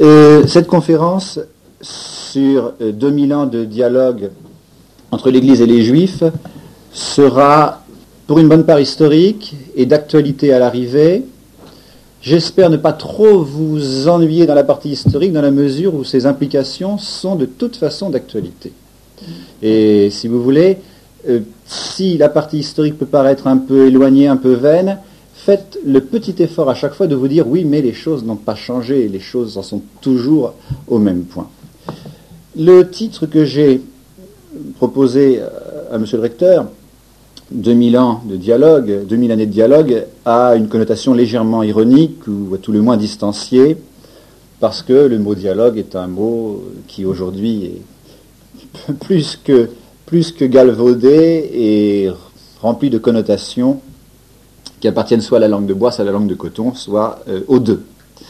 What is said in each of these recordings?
Cette conférence sur 2000 ans de dialogue entre l'Église et les Juifs sera pour une bonne part historique et d'actualité à l'arrivée. J'espère ne pas trop vous ennuyer dans la partie historique dans la mesure où ces implications sont de toute façon d'actualité. Et si vous voulez, si la partie historique peut paraître un peu éloignée, un peu vaine, faites le petit effort à chaque fois de vous dire oui, mais les choses n'ont pas changé, les choses en sont toujours au même point. Le titre que j'ai proposé à monsieur le recteur, 2000 ans de dialogue, 2000 années de dialogue, a une connotation légèrement ironique ou à tout le moins distanciée, parce que le mot dialogue est un mot qui aujourd'hui est plus que galvaudé et rempli de connotations qui appartiennent soit à la langue de bois, soit à la langue de coton, soit aux deux.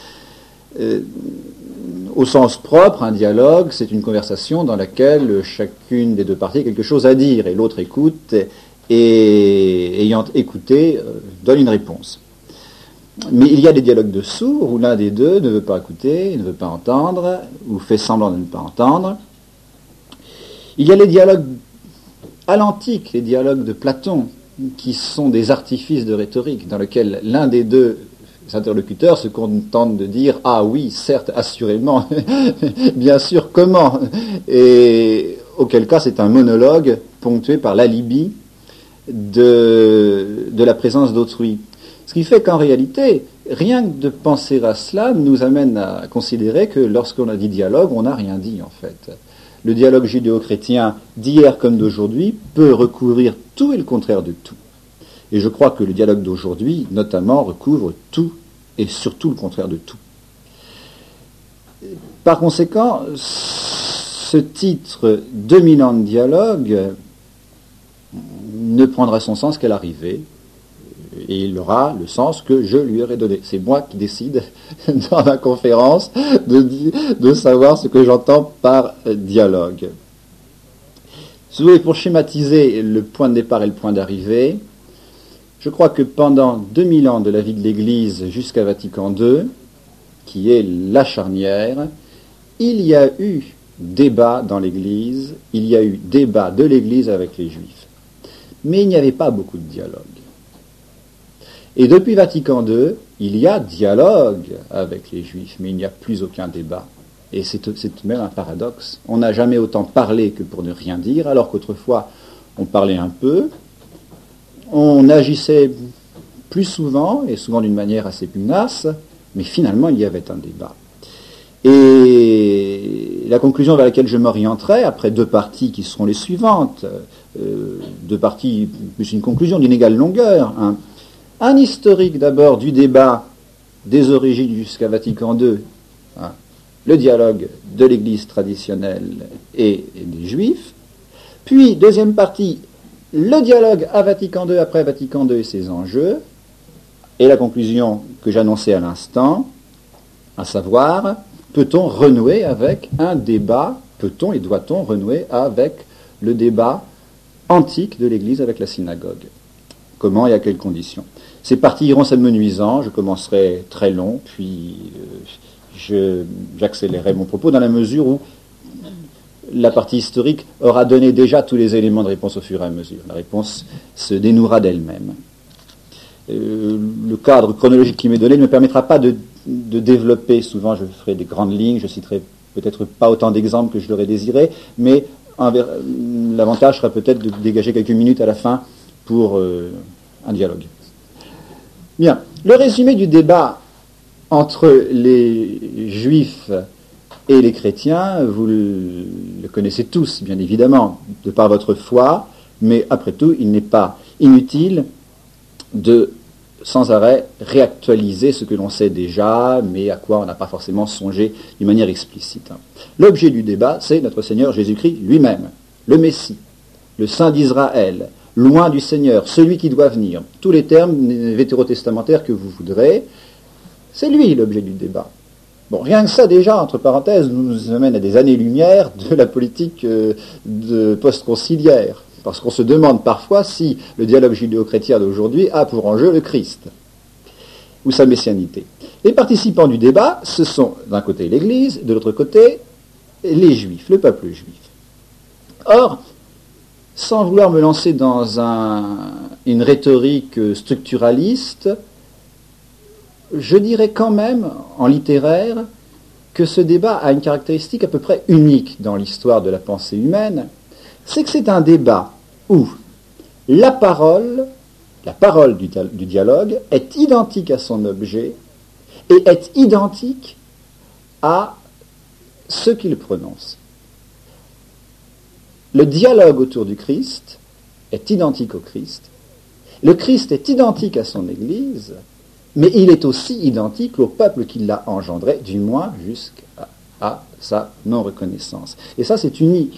Au sens propre, un dialogue, c'est une conversation dans laquelle chacune des deux parties a quelque chose à dire et l'autre écoute et, ayant écouté, donne une réponse. Mais il y a des dialogues de sourds où l'un des deux ne veut pas écouter, ne veut pas entendre, ou fait semblant de ne pas entendre. Il y a les dialogues à l'antique, les dialogues de Platon, qui sont des artifices de rhétorique, dans lesquels l'un des deux interlocuteurs se contente de dire « Ah oui, certes, assurément, bien sûr, comment ?» Et auquel cas c'est un monologue ponctué par l'alibi de la présence d'autrui. Ce qui fait qu'en réalité, rien que de penser à cela nous amène à considérer que lorsqu'on a dit dialogue, on n'a rien dit en fait. Le dialogue judéo-chrétien d'hier comme d'aujourd'hui peut recouvrir tout et le contraire de tout. Et je crois que le dialogue d'aujourd'hui, notamment, recouvre tout et surtout le contraire de tout. Par conséquent, ce titre « 2000 ans de dialogue » ne prendra son sens qu'à l'arrivée, et il aura le sens que je lui aurai donné. C'est moi qui décide dans ma conférence de savoir ce que j'entends par dialogue. Si vous voulez, pour schématiser le point de départ et le point d'arrivée, je crois que pendant 2000 ans de la vie de l'Église jusqu'à Vatican II, qui est la charnière, il y a eu débat dans l'Église, il y a eu débat de l'Église avec les Juifs. Mais il n'y avait pas beaucoup de dialogue. Et depuis Vatican II, il y a dialogue avec les Juifs, mais il n'y a plus aucun débat. Et c'est même un paradoxe. On n'a jamais autant parlé que pour ne rien dire, alors qu'autrefois, on parlait un peu, on agissait plus souvent, et souvent d'une manière assez pugnace, mais finalement, il y avait un débat. Et la conclusion vers laquelle je m'orienterai, après deux parties qui seront les suivantes, deux parties plus une conclusion d'une égale longueur, un historique d'abord du débat des origines jusqu'à Vatican II, le dialogue de l'Église traditionnelle et des Juifs, puis deuxième partie, le dialogue à Vatican II, après Vatican II et ses enjeux, et la conclusion que j'annonçais à l'instant, à savoir, peut-on renouer avec un débat, peut-on et doit-on renouer avec le débat antique de l'Église avec la synagogue? Comment et à quelles conditions? Ces parties iront s'amenuisant, je commencerai très long, puis j'accélérerai mon propos dans la mesure où la partie historique aura donné déjà tous les éléments de réponse au fur et à mesure. La réponse se dénouera d'elle-même. Le cadre chronologique qui m'est donné ne me permettra pas de développer, souvent je ferai des grandes lignes, je citerai peut-être pas autant d'exemples que je l'aurais désiré, mais l'avantage sera peut-être de dégager quelques minutes à la fin pour un dialogue. Bien, le résumé du débat entre les Juifs et les chrétiens, vous le connaissez tous, bien évidemment, de par votre foi, mais après tout, il n'est pas inutile de sans arrêt réactualiser ce que l'on sait déjà, mais à quoi on n'a pas forcément songé d'une manière explicite. L'objet du débat, c'est notre Seigneur Jésus-Christ lui-même, le Messie, le Saint d'Israël, loin du Seigneur, celui qui doit venir. Tous les termes vétérotestamentaires que vous voudrez, c'est lui l'objet du débat. Bon, rien que ça déjà, entre parenthèses, nous amène à des années-lumière de la politique de post-conciliaire. Parce qu'on se demande parfois si le dialogue judéo-chrétien d'aujourd'hui a pour enjeu le Christ. ou sa messianité. Les participants du débat, ce sont d'un côté l'Église, de l'autre côté les Juifs, le peuple juif. Or, sans vouloir me lancer dans une rhétorique structuraliste, je dirais quand même, en littéraire, que ce débat a une caractéristique à peu près unique dans l'histoire de la pensée humaine, c'est que c'est un débat où la parole du dialogue est identique à son objet et est identique à ce qu'il prononce. Le dialogue autour du Christ est identique au Christ. Le Christ est identique à son Église, mais il est aussi identique au peuple qui l'a engendré, du moins jusqu'à sa non-reconnaissance. Et ça, c'est unique.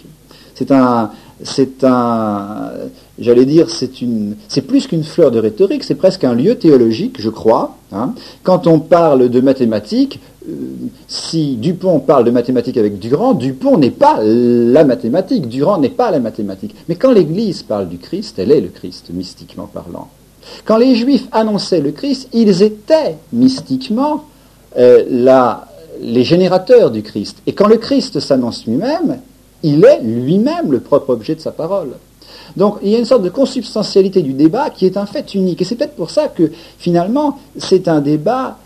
C'est plus qu'une fleur de rhétorique, c'est presque un lieu théologique, je crois. Quand on parle de mathématiques, si Dupont parle de mathématiques avec Durand, Dupont n'est pas la mathématique, Durand n'est pas la mathématique. Mais quand l'Église parle du Christ, elle est le Christ, mystiquement parlant. Quand les Juifs annonçaient le Christ, ils étaient mystiquement les générateurs du Christ. Et quand le Christ s'annonce lui-même, il est lui-même le propre objet de sa parole. Donc il y a une sorte de consubstantialité du débat qui est un fait unique. Et c'est peut-être pour ça que finalement c'est un débat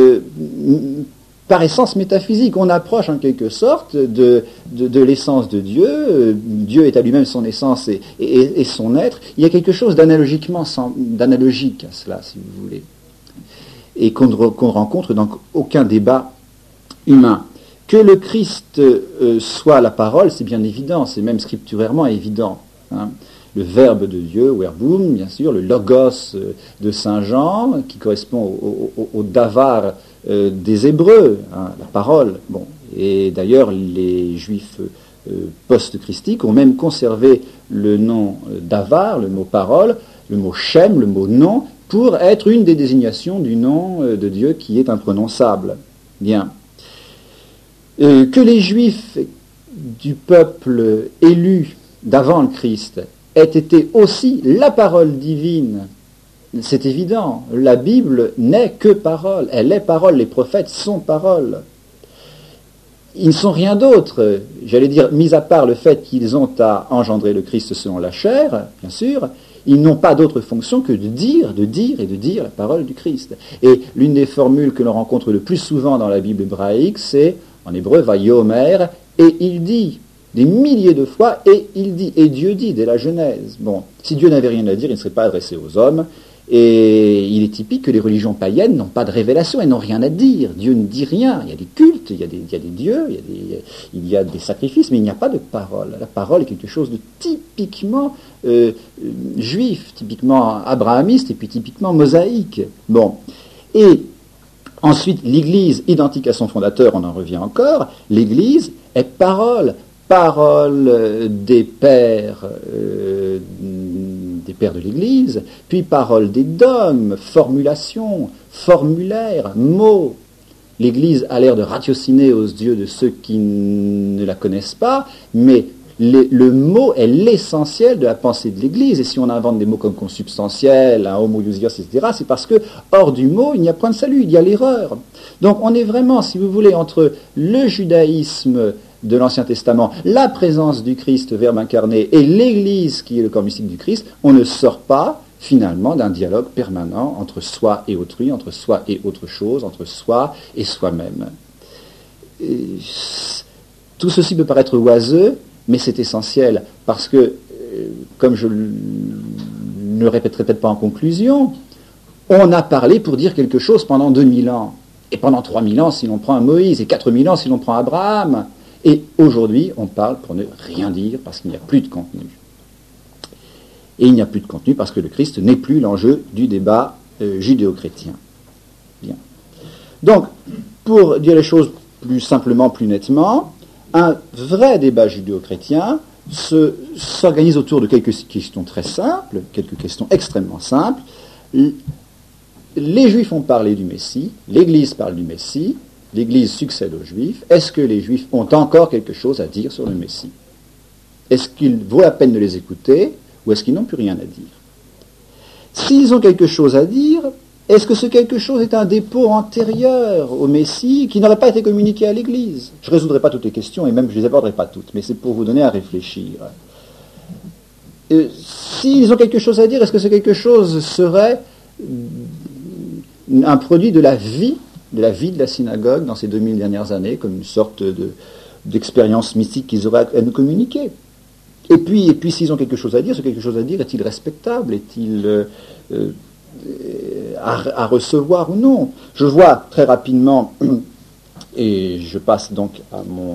par essence métaphysique. On approche en quelque sorte de l'essence de Dieu. Dieu est à lui-même son essence et son être. Il y a quelque chose d'analogique à cela, si vous voulez, et qu'on rencontre dans aucun débat humain. Que le Christ soit la parole, c'est bien évident, c'est même scripturairement évident. Le Verbe de Dieu, Verbum, bien sûr, le Logos de Saint Jean, qui correspond au Davar des Hébreux, la parole. Bon. Et d'ailleurs, les Juifs post-christiques ont même conservé le nom Davar, le mot parole, le mot Shem, le mot nom, pour être une des désignations du nom de Dieu qui est imprononçable. Bien. Que les Juifs du peuple élu d'avant le Christ aient été aussi la parole divine, c'est évident. La Bible n'est que parole. Elle est parole. Les prophètes sont parole. Ils ne sont rien d'autre, j'allais dire, mis à part le fait qu'ils ont à engendrer le Christ selon la chair, bien sûr, ils n'ont pas d'autre fonction que de dire la parole du Christ. Et l'une des formules que l'on rencontre le plus souvent dans la Bible hébraïque, c'est, en hébreu, Vayomer, et il dit, des milliers de fois, et il dit, et Dieu dit, dès la Genèse. Bon, si Dieu n'avait rien à dire, il ne serait pas adressé aux hommes, et il est typique que les religions païennes n'ont pas de révélation, elles n'ont rien à dire. Dieu ne dit rien. Il y a des cultes, il y a des dieux, il y a des sacrifices, mais il n'y a pas de parole. La parole est quelque chose de typiquement juif, typiquement abrahamiste, et puis typiquement mosaïque. Bon. Et ensuite, l'Église, identique à son fondateur, on en revient encore, l'Église est parole. Parole des pères de l'Église, puis parole des dogmes, formulation, formulaire, mots. L'Église a l'air de ratiociner aux yeux de ceux qui ne la connaissent pas, mais le mot est l'essentiel de la pensée de l'Église. Et si on invente des mots comme consubstantiel, homoousios, etc., c'est parce que hors du mot, il n'y a point de salut, il y a l'erreur. Donc on est vraiment, si vous voulez, entre le judaïsme de l'Ancien Testament, la présence du Christ, Verbe incarné, et l'Église qui est le corps mystique du Christ, on ne sort pas finalement d'un dialogue permanent entre soi et autrui, entre soi et autre chose, entre soi et soi-même. Tout ceci peut paraître oiseux, mais c'est essentiel, parce que, comme je ne le répéterai peut-être pas en conclusion, on a parlé pour dire quelque chose pendant 2000 ans, et pendant 3000 ans si l'on prend Moïse, et 4000 ans si l'on prend Abraham. Et aujourd'hui, on parle pour ne rien dire parce qu'il n'y a plus de contenu. Et il n'y a plus de contenu parce que le Christ n'est plus l'enjeu du débat judéo-chrétien. Bien. Donc, pour dire les choses plus simplement, plus nettement, un vrai débat judéo-chrétien s'organise autour de quelques questions très simples, quelques questions extrêmement simples. Les Juifs ont parlé du Messie, l'Église parle du Messie, l'Église succède aux Juifs. Est-ce que les Juifs ont encore quelque chose à dire sur le Messie? Est-ce qu'il vaut la peine de les écouter ou est-ce qu'ils n'ont plus rien à dire? S'ils ont quelque chose à dire, Est-ce que ce quelque chose est un dépôt antérieur au Messie qui n'aurait pas été communiqué à l'Église? Je ne résoudrai pas toutes les questions et même je ne les aborderai pas toutes, mais c'est pour vous donner à réfléchir. S'ils ont quelque chose à dire, est-ce que ce quelque chose serait un produit de la vie de la synagogue dans ces 2000 dernières années, comme une sorte d'expérience mystique qu'ils auraient à nous communiquer? Et puis s'ils ont quelque chose à dire, ce quelque chose à dire est-il respectable? Est-il à recevoir ou non? Je vois très rapidement, et je passe donc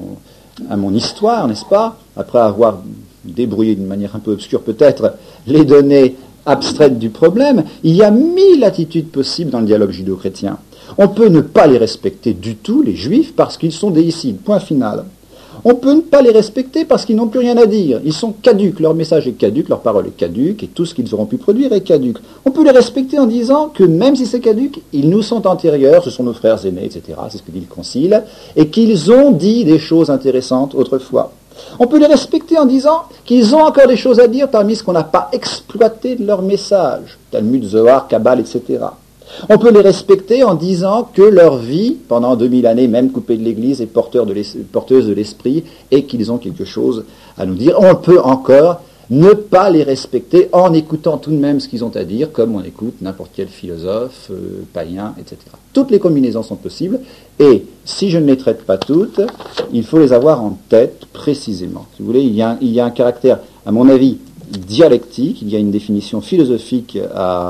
à mon histoire, n'est-ce pas, après avoir débrouillé d'une manière un peu obscure peut-être les données abstraites du problème, il y a 1000 attitudes possibles dans le dialogue judéo-chrétien. On peut ne pas les respecter du tout, les juifs, parce qu'ils sont déicides, point final. On peut ne pas les respecter parce qu'ils n'ont plus rien à dire. Ils sont caducs, leur message est caduc, leur parole est caduque, et tout ce qu'ils auront pu produire est caduc. On peut les respecter en disant que même si c'est caduc, ils nous sont antérieurs, ce sont nos frères aînés, etc., c'est ce que dit le Concile, et qu'ils ont dit des choses intéressantes autrefois. On peut les respecter en disant qu'ils ont encore des choses à dire parmi ce qu'on n'a pas exploité de leur message, Talmud, Zohar, Kabbale, etc. On peut les respecter en disant que leur vie, pendant 2000 années, même coupée de l'Église, est porteuse de l'esprit et qu'ils ont quelque chose à nous dire. On peut encore ne pas les respecter en écoutant tout de même ce qu'ils ont à dire, comme on écoute n'importe quel philosophe, païen, etc. Toutes les combinaisons sont possibles, et si je ne les traite pas toutes, il faut les avoir en tête précisément. Si vous voulez, il y a un caractère, à mon avis, dialectique, il y a une définition philosophique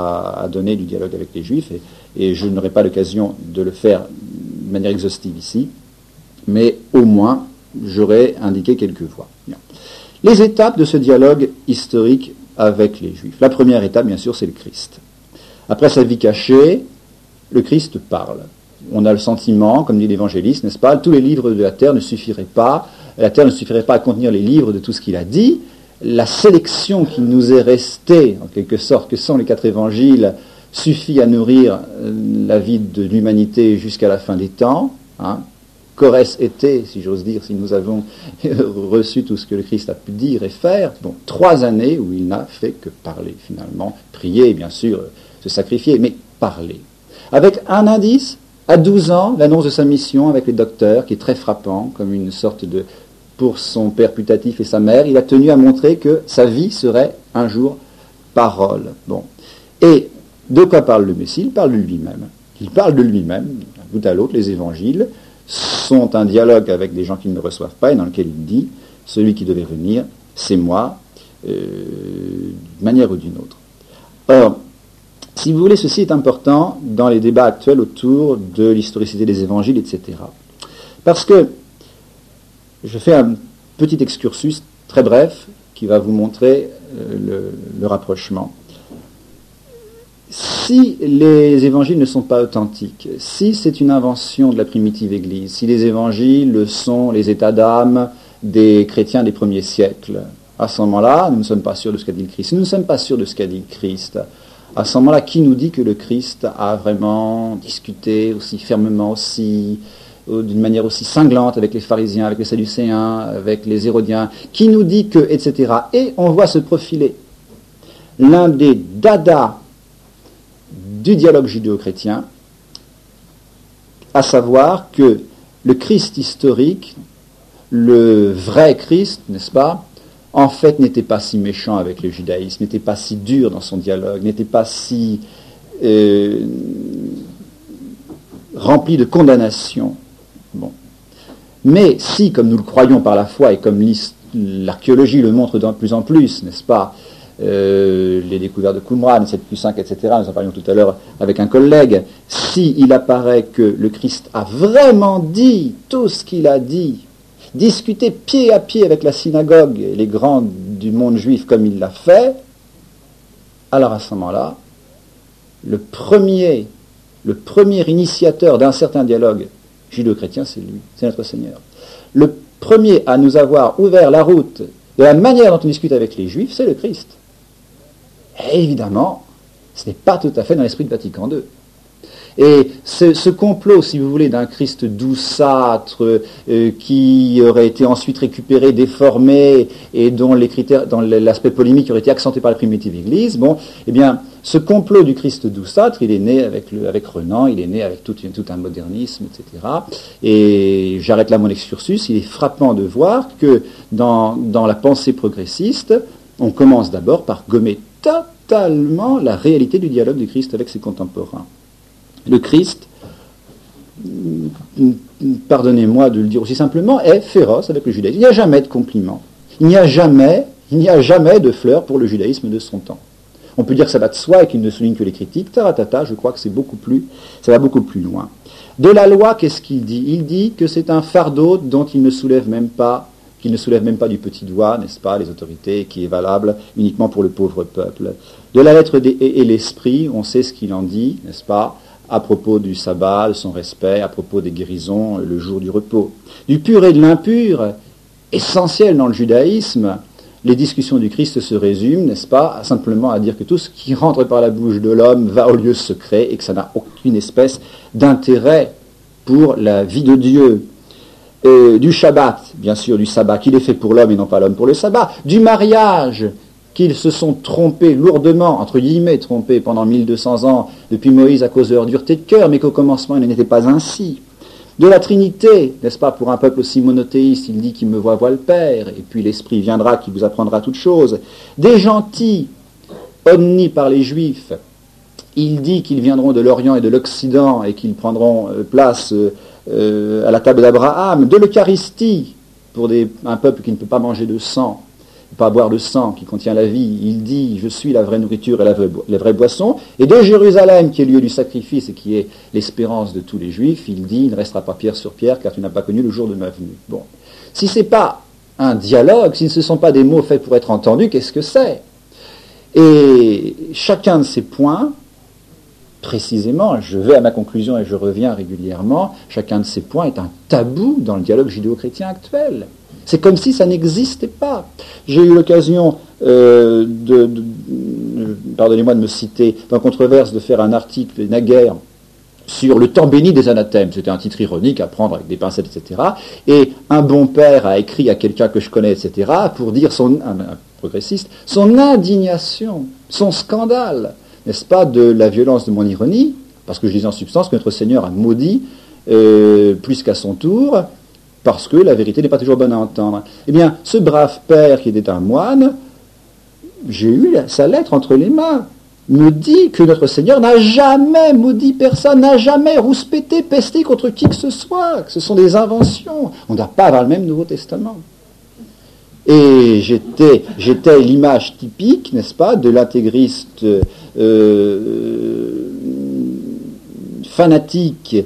à donner du dialogue avec les Juifs, et je n'aurai pas l'occasion de le faire de manière exhaustive ici, mais au moins, j'aurai indiqué quelques voies. Bien. Les étapes de ce dialogue historique avec les Juifs. La première étape, bien sûr, c'est le Christ. Après sa vie cachée, le Christ parle. On a le sentiment, comme dit l'évangéliste, n'est-ce pas, tous les livres de la terre ne suffiraient pas, la terre ne suffirait pas à contenir les livres de tout ce qu'il a dit. La sélection qui nous est restée, en quelque sorte, que sont les 4 évangiles, suffit à nourrir la vie de l'humanité jusqu'à la fin des temps. Qu'aurait-ce été, si j'ose dire, si nous avons reçu tout ce que le Christ a pu dire et faire? Donc 3 années où il n'a fait que parler, finalement, prier, bien sûr, se sacrifier, mais parler. Avec un indice, à 12 ans, l'annonce de sa mission avec les docteurs, qui est très frappant, comme une sorte de... Pour son père putatif et sa mère, il a tenu à montrer que sa vie serait un jour parole. Bon. Et de quoi parle le Messie? Il parle de lui-même. Il parle de lui-même, d'un bout à l'autre. Les évangiles sont un dialogue avec des gens qui ne le reçoivent pas et dans lequel il dit « Celui qui devait venir, c'est moi, d'une manière ou d'une autre. » Or, si vous voulez, ceci est important dans les débats actuels autour de l'historicité des évangiles, etc. Parce que je fais un petit excursus très bref qui va vous montrer le rapprochement. Si les évangiles ne sont pas authentiques, si c'est une invention de la primitive Église, si les évangiles sont les états d'âme des chrétiens des premiers siècles, à ce moment-là, nous ne sommes pas sûrs de ce qu'a dit le Christ. Nous ne sommes pas sûrs de ce qu'a dit le Christ. À ce moment-là, qui nous dit que le Christ a vraiment discuté aussi fermement, d'une manière aussi cinglante avec les pharisiens, avec les sadducéens, avec les hérodiens, qui nous dit que, etc. Et on voit se profiler l'un des dadas du dialogue judéo-chrétien, à savoir que le Christ historique, le vrai Christ, n'est-ce pas, en fait n'était pas si méchant avec le judaïsme, n'était pas si dur dans son dialogue, n'était pas si rempli de condamnation. Bon. Mais si, comme nous le croyons par la foi et comme l'archéologie le montre de plus en plus, n'est-ce pas, les découvertes de Qumran, 7+5, etc., nous en parlions tout à l'heure avec un collègue, si il apparaît que le Christ a vraiment dit tout ce qu'il a dit, discuté pied à pied avec la synagogue et les grands du monde juif comme il l'a fait, alors à ce moment-là, le premier initiateur d'un certain dialogue judéo-chrétien, c'est lui, c'est notre Seigneur. Le premier à nous avoir ouvert la route de la manière dont on discute avec les Juifs, c'est le Christ. Et évidemment, ce n'est pas tout à fait dans l'esprit de Vatican II. Et ce complot, si vous voulez, d'un Christ douceâtre qui aurait été ensuite récupéré, déformé, et dont les critères, dans l'aspect polémique aurait été accentué par la primitive Église, bon, eh bien, Ce complot du Christ douceâtre, il est né avec Renan, il est né avec tout un modernisme, etc. Et j'arrête là mon excursus. Il est frappant de voir que dans la pensée progressiste, on commence d'abord par gommer totalement la réalité du dialogue du Christ avec ses contemporains. Le Christ, pardonnez-moi de le dire aussi simplement, est féroce avec le judaïsme. Il n'y a jamais de compliments. Il n'y a jamais de fleurs pour le judaïsme de son temps. On peut dire que ça va de soi et qu'il ne souligne que les critiques. Taratata, je crois que ça va beaucoup plus loin. De la loi, qu'est-ce qu'il dit ? Il dit que c'est un fardeau dont qu'il ne soulève même pas du petit doigt, n'est-ce pas, les autorités, qui est valable uniquement pour le pauvre peuple. De la lettre et l'esprit, on sait ce qu'il en dit, n'est-ce pas, à propos du sabbat, de son respect, à propos des guérisons, le jour du repos. Du pur et de l'impur, essentiel dans le judaïsme, les discussions du Christ se résument, n'est-ce pas, simplement à dire que tout ce qui rentre par la bouche de l'homme va au lieu secret et que ça n'a aucune espèce d'intérêt pour la vie de Dieu. Du Shabbat, bien sûr, du sabbat, qu'il est fait pour l'homme et non pas l'homme pour le sabbat. Du mariage, qu'ils se sont trompés lourdement, entre guillemets trompés pendant 1200 ans, depuis Moïse à cause de leur dureté de cœur, mais qu'au commencement il n'était pas ainsi. De la Trinité, n'est-ce pas, pour un peuple aussi monothéiste, il dit qu'il me voit le Père, et puis l'Esprit viendra qui vous apprendra toutes choses. Des gentils, honnis par les Juifs, il dit qu'ils viendront de l'Orient et de l'Occident et qu'ils prendront place à la table d'Abraham. De l'Eucharistie, pour un peuple qui ne peut pas manger de sang, pas boire de sang qui contient la vie, il dit « Je suis la vraie nourriture et la vraie boisson ». Et de Jérusalem, qui est le lieu du sacrifice et qui est l'espérance de tous les Juifs, il dit « Il ne restera pas pierre sur pierre, car tu n'as pas connu le jour de ma venue ». Bon. Si ce n'est pas un dialogue, si ce ne sont pas des mots faits pour être entendus, qu'est-ce que c'est ? Et chacun de ces points, précisément, je vais à ma conclusion et je reviens régulièrement, chacun de ces points est un tabou dans le dialogue judéo-chrétien actuel. C'est comme si ça n'existait pas. J'ai eu l'occasion, pardonnez-moi de me citer, dans Controverse, de faire un article naguère sur le temps béni des anathèmes. C'était un titre ironique à prendre avec des pincettes, etc. Et un bon père a écrit à quelqu'un que je connais, etc., pour dire, un progressiste, son indignation, son scandale, n'est-ce pas, de la violence de mon ironie, parce que je disais en substance que notre Seigneur a maudit plus qu'à son tour, parce que la vérité n'est pas toujours bonne à entendre. Eh bien, ce brave père qui était un moine, j'ai eu sa lettre entre les mains, me dit que notre Seigneur n'a jamais maudit personne, n'a jamais rouspété, pesté contre qui que ce soit, que ce sont des inventions. On ne doit pas avoir le même Nouveau Testament. Et j'étais l'image typique, n'est-ce pas, de l'intégriste fanatique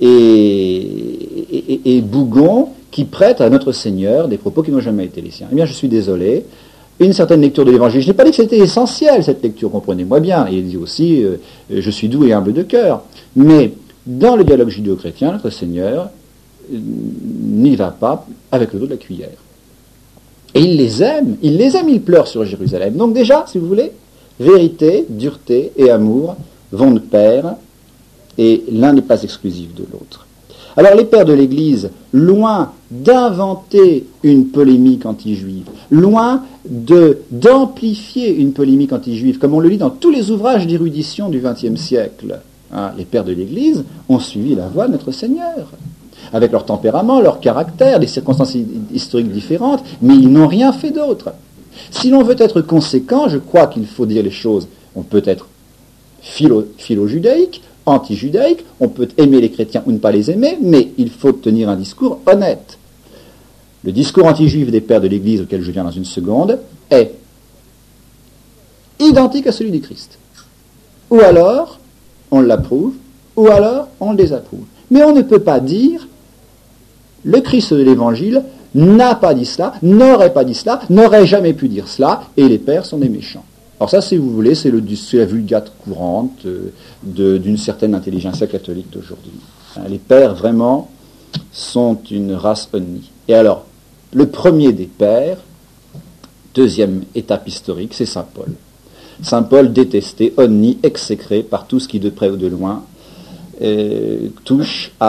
et bougon qui prête à notre Seigneur des propos qui n'ont jamais été les siens. Eh bien, je suis désolé. Une certaine lecture de l'Évangile, je n'ai pas dit que c'était essentiel, cette lecture, comprenez-moi bien. Il dit aussi, je suis doux et humble de cœur. Mais dans le dialogue judéo-chrétien, notre Seigneur n'y va pas avec le dos de la cuillère. Et il les aime, il pleure sur Jérusalem. Donc déjà, si vous voulez, vérité, dureté et amour vont de pair, et l'un n'est pas exclusif de l'autre. Alors les pères de l'Église, loin d'inventer une polémique anti-juive, loin d'amplifier une polémique anti-juive, comme on le lit dans tous les ouvrages d'érudition du XXe siècle, les pères de l'Église ont suivi la voie de notre Seigneur, avec leur tempérament, leur caractère, des circonstances historiques différentes, mais ils n'ont rien fait d'autre. Si l'on veut être conséquent, je crois qu'il faut dire les choses. On peut être philo-judaïque, anti-judaïque, on peut aimer les chrétiens ou ne pas les aimer, mais il faut tenir un discours honnête. Le discours anti-juif des pères de l'Église, auquel je viens dans une seconde, est identique à celui du Christ. Ou alors, on l'approuve, ou alors, on le désapprouve. Mais on ne peut pas dire, le Christ de l'Évangile n'a pas dit cela, n'aurait pas dit cela, n'aurait jamais pu dire cela, et les pères sont des méchants. Alors ça, si vous voulez, c'est la vulgate courante d'une certaine intelligentsia catholique d'aujourd'hui. Les pères, vraiment, sont une race honnie. Et alors, le premier des pères, deuxième étape historique, c'est saint Paul. Saint Paul détesté, honni, exécré par tout ce qui, de près ou de loin, touche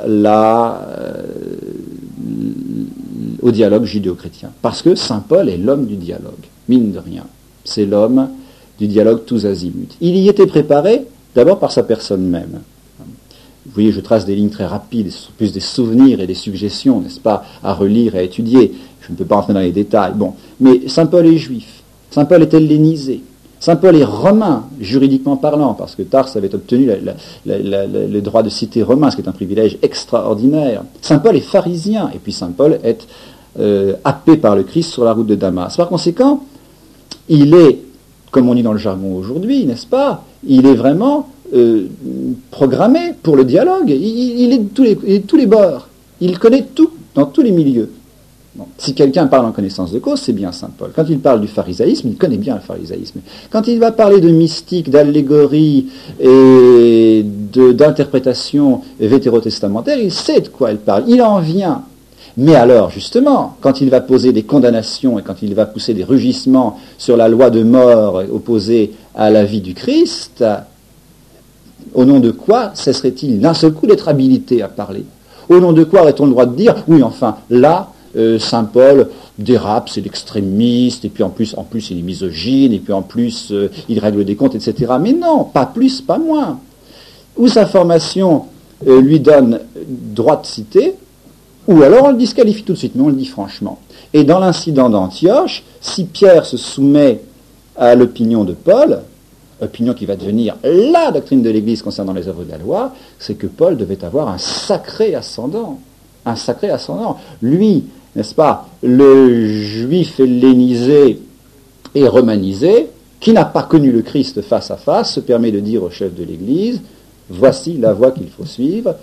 au dialogue judéo-chrétien. Parce que saint Paul est l'homme du dialogue, mine de rien. C'est l'homme du dialogue tous azimuts. Il y était préparé d'abord par sa personne même. Vous voyez, je trace des lignes très rapides, ce sont plus des souvenirs et des suggestions, n'est-ce pas, à relire et à étudier. Je ne peux pas entrer dans les détails. Bon, mais saint Paul est juif, saint Paul est hellénisé, saint Paul est romain, juridiquement parlant, parce que Tarse avait obtenu le droit de cité romain, ce qui est un privilège extraordinaire. Saint Paul est pharisien, et puis saint Paul est happé par le Christ sur la route de Damas. Par conséquent, il est, comme on dit dans le jargon aujourd'hui, n'est-ce pas, il est vraiment programmé pour le dialogue. Il est de tous les bords. Il connaît tout, dans tous les milieux. Bon. Si quelqu'un parle en connaissance de cause, c'est bien saint Paul. Quand il parle du pharisaïsme, il connaît bien le pharisaïsme. Quand il va parler de mystique, d'allégorie et d'interprétation vétérotestamentaire, il sait de quoi il parle. Il en vient. Mais alors, justement, quand il va poser des condamnations et quand il va pousser des rugissements sur la loi de mort opposée à la vie du Christ, au nom de quoi cesserait-il d'un seul coup d'être habilité à parler? Au nom de quoi aurait-on le droit de dire, oui, enfin, là, saint Paul dérape, c'est l'extrémiste, et puis en plus il est misogyne, et puis en plus il règle des comptes, etc. Mais non, pas plus, pas moins. Ou sa formation lui donne droit de citer, ou alors on le disqualifie tout de suite, mais on le dit franchement. Et dans l'incident d'Antioche, si Pierre se soumet à l'opinion de Paul, opinion qui va devenir la doctrine de l'Église concernant les œuvres de la loi, c'est que Paul devait avoir un sacré ascendant. Un sacré ascendant. Lui, n'est-ce pas, le juif hellénisé et romanisé, qui n'a pas connu le Christ face à face, se permet de dire au chef de l'Église, voici la voie qu'il faut suivre,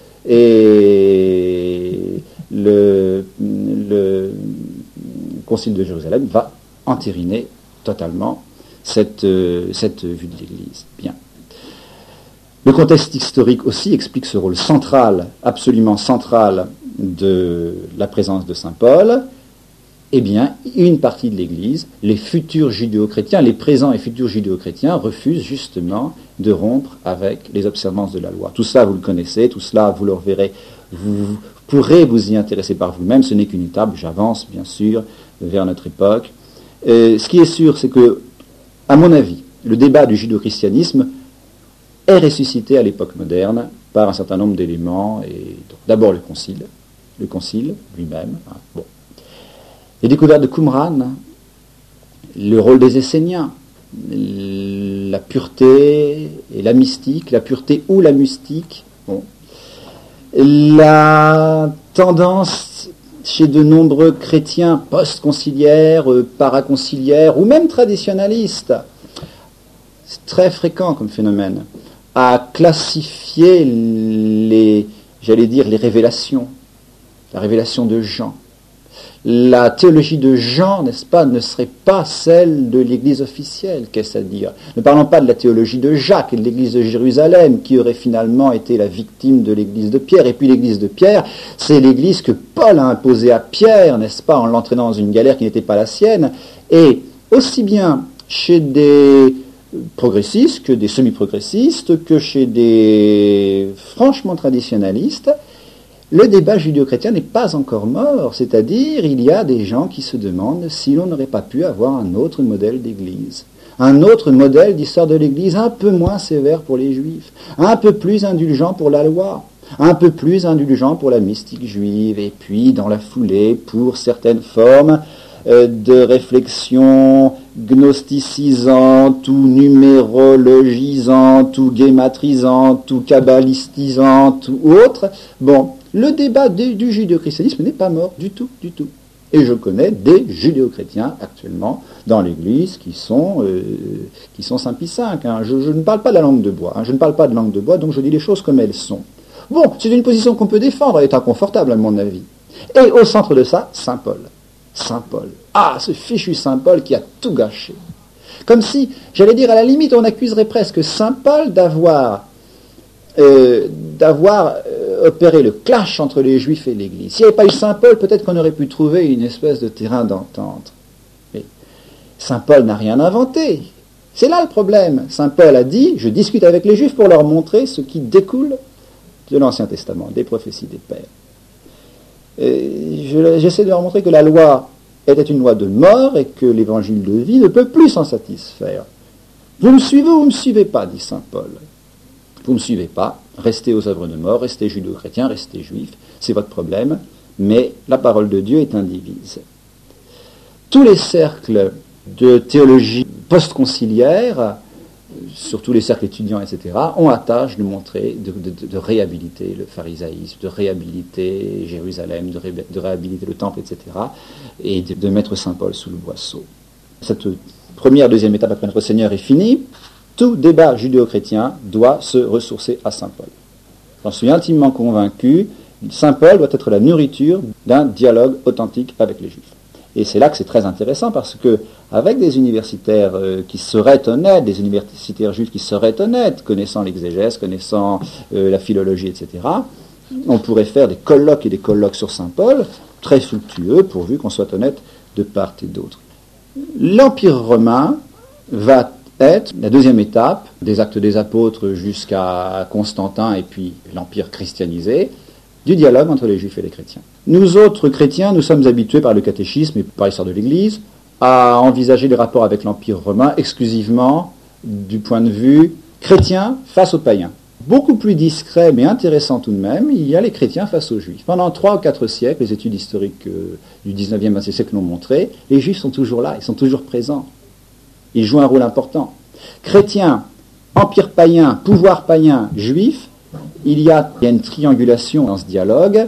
et le Concile de Jérusalem va entériner totalement cette vue de l'Église. Bien. Le contexte historique aussi explique ce rôle central, absolument central, de la présence de saint Paul. Eh bien, une partie de l'Église, les futurs judéo-chrétiens, les présents et futurs judéo-chrétiens, refusent justement de rompre avec les observances de la loi. Tout ça, vous le connaissez, tout cela, vous le reverrez, vous pourrez vous y intéresser par vous-même, ce n'est qu'une étape, j'avance bien sûr vers notre époque. Ce qui est sûr, c'est que, à mon avis, le débat du judéo-christianisme est ressuscité à l'époque moderne par un certain nombre d'éléments, et donc, d'abord le concile lui-même. Bon. Les découvertes de Qumran, le rôle des Esséniens, la pureté et la mystique, la pureté ou la mystique, bon. La tendance chez de nombreux chrétiens post-conciliaires, paraconciliaires ou même traditionalistes, c'est très fréquent comme phénomène, à classifier les révélations, la révélation de Jean. La théologie de Jean, n'est-ce pas, ne serait pas celle de l'Église officielle, qu'est-ce à dire? Ne parlons pas de la théologie de Jacques et de l'Église de Jérusalem, qui aurait finalement été la victime de l'Église de Pierre. Et puis l'Église de Pierre, c'est l'Église que Paul a imposée à Pierre, n'est-ce pas, en l'entraînant dans une galère qui n'était pas la sienne. Et aussi bien chez des progressistes que des semi-progressistes, que chez des franchement traditionalistes, le débat judéo-chrétien n'est pas encore mort, c'est-à-dire il y a des gens qui se demandent si l'on n'aurait pas pu avoir un autre modèle d'Église, un autre modèle d'histoire de l'Église un peu moins sévère pour les Juifs, un peu plus indulgent pour la loi, un peu plus indulgent pour la mystique juive, et puis dans la foulée pour certaines formes de réflexion gnosticisante ou numérologisante ou guématrisante ou kabbalistisante ou autre. Bon, le débat du judéo-christianisme n'est pas mort du tout, du tout. Et je connais des judéo-chrétiens actuellement dans l'Église qui sont Saint Pie V. Hein. Je ne parle pas de la langue de bois. Hein. Je ne parle pas de langue de bois, donc je dis les choses comme elles sont. Bon, c'est une position qu'on peut défendre, elle est inconfortable à mon avis. Et au centre de ça, Saint Paul. Saint Paul. Ah, ce fichu Saint Paul qui a tout gâché. Comme si, j'allais dire, à la limite, on accuserait presque Saint Paul d'avoir opéré le clash entre les Juifs et l'Église. S'il n'y avait pas eu Saint Paul, peut-être qu'on aurait pu trouver une espèce de terrain d'entente. Mais Saint Paul n'a rien inventé. C'est là le problème. Saint Paul a dit, je discute avec les Juifs pour leur montrer ce qui découle de l'Ancien Testament, des prophéties des pères. J'essaie de leur montrer que la loi était une loi de mort et que l'évangile de vie ne peut plus s'en satisfaire. Vous me suivez ou vous ne me suivez pas, dit saint Paul. Vous ne me suivez pas, restez aux œuvres de mort, restez judéo-chrétiens, restez juifs, c'est votre problème, mais la parole de Dieu est indivise. Tous les cercles de théologie post-conciliaire, surtout les cercles étudiants, etc., ont à tâche de montrer, de réhabiliter le pharisaïsme, de réhabiliter Jérusalem, de réhabiliter le temple, etc., et de mettre saint Paul sous le boisseau. Cette première, deuxième étape après notre Seigneur est finie. Tout débat judéo-chrétien doit se ressourcer à saint Paul. J'en suis intimement convaincu, saint Paul doit être la nourriture d'un dialogue authentique avec les Juifs. Et c'est là que c'est très intéressant, parce que avec des universitaires qui seraient honnêtes, des universitaires juifs qui seraient honnêtes, connaissant l'exégèse, connaissant la philologie, etc., on pourrait faire des colloques et des colloques sur saint Paul, très fructueux, pourvu qu'on soit honnête de part et d'autre. L'Empire romain va être la deuxième étape, des Actes des Apôtres jusqu'à Constantin et puis l'Empire christianisé, du dialogue entre les Juifs et les chrétiens. Nous autres chrétiens, nous sommes habitués par le catéchisme et par l'histoire de l'Église à envisager les rapports avec l'Empire romain exclusivement du point de vue chrétien face aux païens. Beaucoup plus discret mais intéressant tout de même, il y a les chrétiens face aux Juifs. Pendant 3 ou 4 siècles, les études historiques du 19e et 20e siècle l'ont montré, les Juifs sont toujours là, ils sont toujours présents. Ils jouent un rôle important. Chrétiens, empire païen, pouvoir païen, juif, il y a une triangulation dans ce dialogue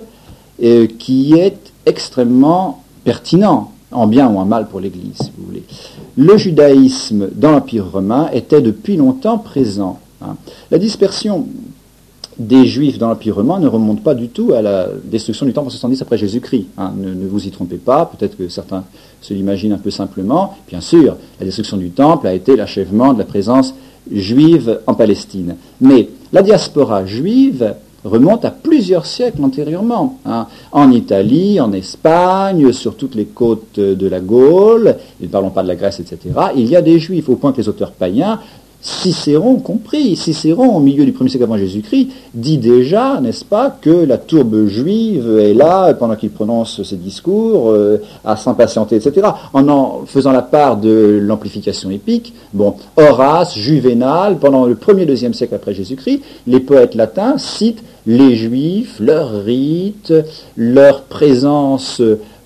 qui est extrêmement pertinent, en bien ou en mal pour l'Église, si vous voulez. Le judaïsme dans l'Empire romain était depuis longtemps présent. La dispersion des Juifs dans l'Empire romain ne remonte pas du tout à la destruction du temple en 70 après Jésus-Christ. Ne vous y trompez pas, peut-être que certains se l'imaginent un peu simplement. Bien sûr, la destruction du temple a été l'achèvement de la présence juive en Palestine. Mais la diaspora juive remonte à plusieurs siècles antérieurement. En Italie, en Espagne, sur toutes les côtes de la Gaule, et ne parlons pas de la Grèce, etc., il y a des Juifs, au point que les auteurs païens, Cicéron compris, Cicéron, au milieu du 1er siècle avant Jésus-Christ, dit déjà, n'est-ce pas, que la tourbe juive est là, pendant qu'il prononce ses discours, à s'impatienter, etc., en faisant la part de l'amplification épique. Bon, Horace, Juvénal, pendant le 1er, 2e siècle après Jésus-Christ, les poètes latins citent les Juifs, leurs rites, leur présence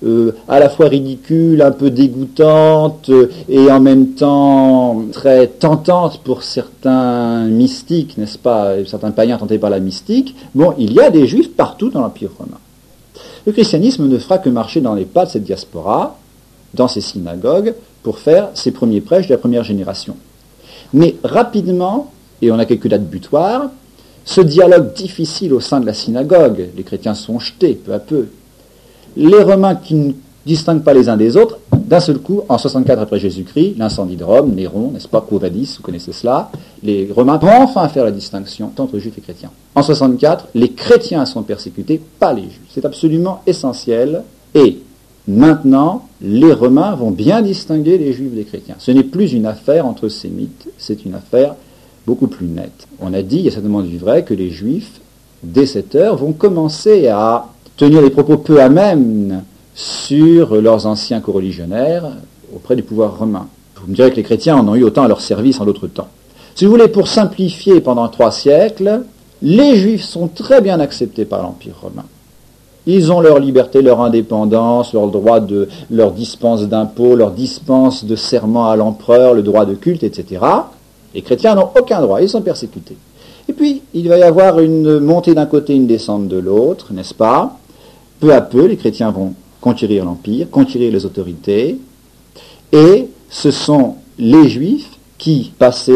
à la fois ridicule, un peu dégoûtante et en même temps très tentante pour certains mystiques, n'est-ce pas, certains païens tentés par la mystique. Bon, il y a des Juifs partout dans l'Empire romain. Le christianisme ne fera que marcher dans les pas de cette diaspora, dans ces synagogues, pour faire ses premiers prêches de la première génération. Mais rapidement, et on a quelques dates butoirs, ce dialogue difficile au sein de la synagogue, les chrétiens sont jetés peu à peu. Les Romains qui ne distinguent pas les uns des autres, d'un seul coup, en 64 après Jésus-Christ, l'incendie de Rome, Néron, n'est-ce pas, Quo Vadis, vous connaissez cela, les Romains vont enfin faire la distinction entre juifs et chrétiens. En 64, les chrétiens sont persécutés, pas les juifs. C'est absolument essentiel. Et maintenant, les Romains vont bien distinguer les juifs des chrétiens. Ce n'est plus une affaire entre sémites, c'est une affaire beaucoup plus nette. On a dit, il y a certainement du vrai, que les juifs, dès cette heure, vont commencer à tenir des propos peu amènes sur leurs anciens coreligionnaires auprès du pouvoir romain. Vous me direz que les chrétiens en ont eu autant à leur service en d'autres temps. Si vous voulez, pour simplifier, pendant 3 siècles, les Juifs sont très bien acceptés par l'Empire romain. Ils ont leur liberté, leur indépendance, leur droit de leur dispense d'impôts, leur dispense de serment à l'empereur, le droit de culte, etc. Les chrétiens n'ont aucun droit, ils sont persécutés. Et puis, il va y avoir une montée d'un côté, une descente de l'autre, n'est-ce pas ? Peu à peu, les chrétiens vont conquérir l'Empire, conquérir les autorités, et ce sont les Juifs qui, passé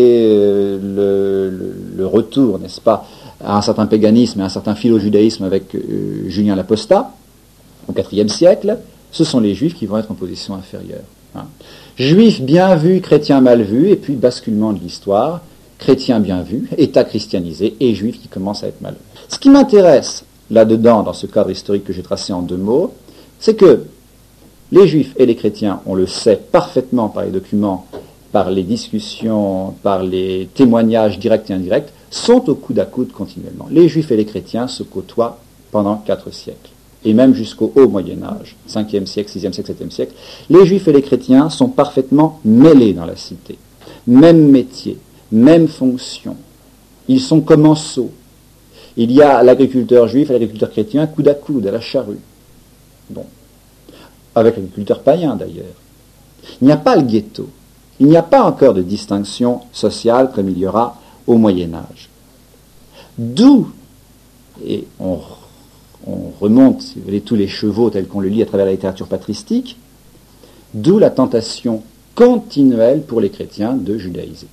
le retour, n'est-ce pas, à un certain paganisme et à un certain philo-judaïsme avec Julien l'Apostat, au IVe siècle, ce sont les Juifs qui vont être en position inférieure. Juifs bien vus, chrétiens mal vus, et puis basculement de l'histoire, chrétiens bien vus, État christianisé, et Juifs qui commencent à être mal vus. Ce qui m'intéresse là-dedans, dans ce cadre historique que j'ai tracé en 2 mots, c'est que les Juifs et les chrétiens, on le sait parfaitement par les documents, par les discussions, par les témoignages directs et indirects, sont au coude à coude continuellement. Les Juifs et les chrétiens se côtoient pendant 4 siècles, et même jusqu'au haut Moyen-Âge, 5e siècle, 6e siècle, 7e siècle. Les Juifs et les chrétiens sont parfaitement mêlés dans la cité. même métier, même fonction. Ils sont commensaux. Il y a l'agriculteur juif et l'agriculteur chrétien coude à coude, à la charrue. Bon. Avec l'agriculteur païen d'ailleurs. Il n'y a pas le ghetto. Il n'y a pas encore de distinction sociale comme il y aura au Moyen-Âge. D'où, et on remonte, si vous voulez, tous les chevaux tels qu'on le lit à travers la littérature patristique, d'où la tentation continuelle pour les chrétiens de judaïser.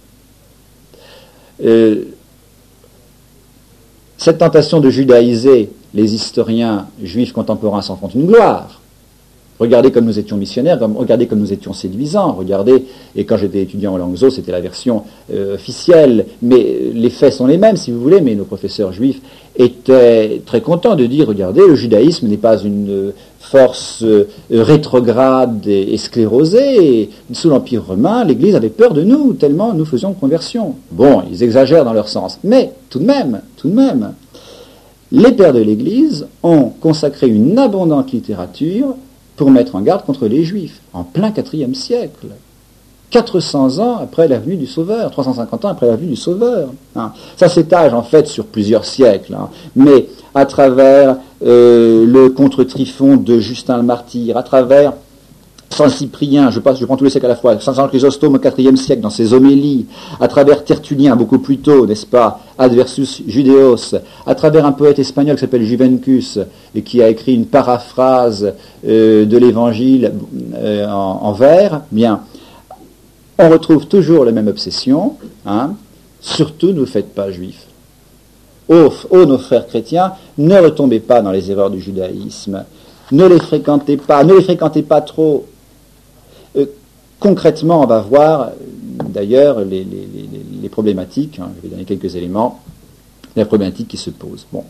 Cette tentation de judaïser, les historiens juifs contemporains s'en font une gloire. Regardez comme nous étions missionnaires, regardez comme nous étions séduisants, regardez, et quand j'étais étudiant en Langso, c'était la version officielle, mais les faits sont les mêmes si vous voulez, mais nos professeurs juifs étaient très contents de dire, regardez, le judaïsme n'est pas une force rétrograde et sclérosée, et sous l'Empire romain, l'Église avait peur de nous, tellement nous faisions conversion. Bon, ils exagèrent dans leur sens, mais tout de même, les pères de l'Église ont consacré une abondante littérature pour mettre en garde contre les Juifs, en plein IVe siècle, 400 ans après la venue du Sauveur, 350 ans après la venue du Sauveur. Ça s'étage en fait sur plusieurs siècles, mais à travers le contre-Tryphon de Justin le Martyr, à travers Saint Cyprien, je prends tous les siècles à la fois, Saint Chrysostome au IVe siècle dans ses homélies, à travers Tertullien beaucoup plus tôt, n'est-ce pas, Adversus Judeos, à travers un poète espagnol qui s'appelle Juvencus et qui a écrit une paraphrase de l'Évangile en vers, bien, on retrouve toujours la même obsession, surtout ne vous faites pas juifs. Ô nos frères chrétiens, ne retombez pas dans les erreurs du judaïsme, ne les fréquentez pas trop. Concrètement, on va voir d'ailleurs les problématiques, je vais donner quelques éléments, les problématiques qui se posent. Bon.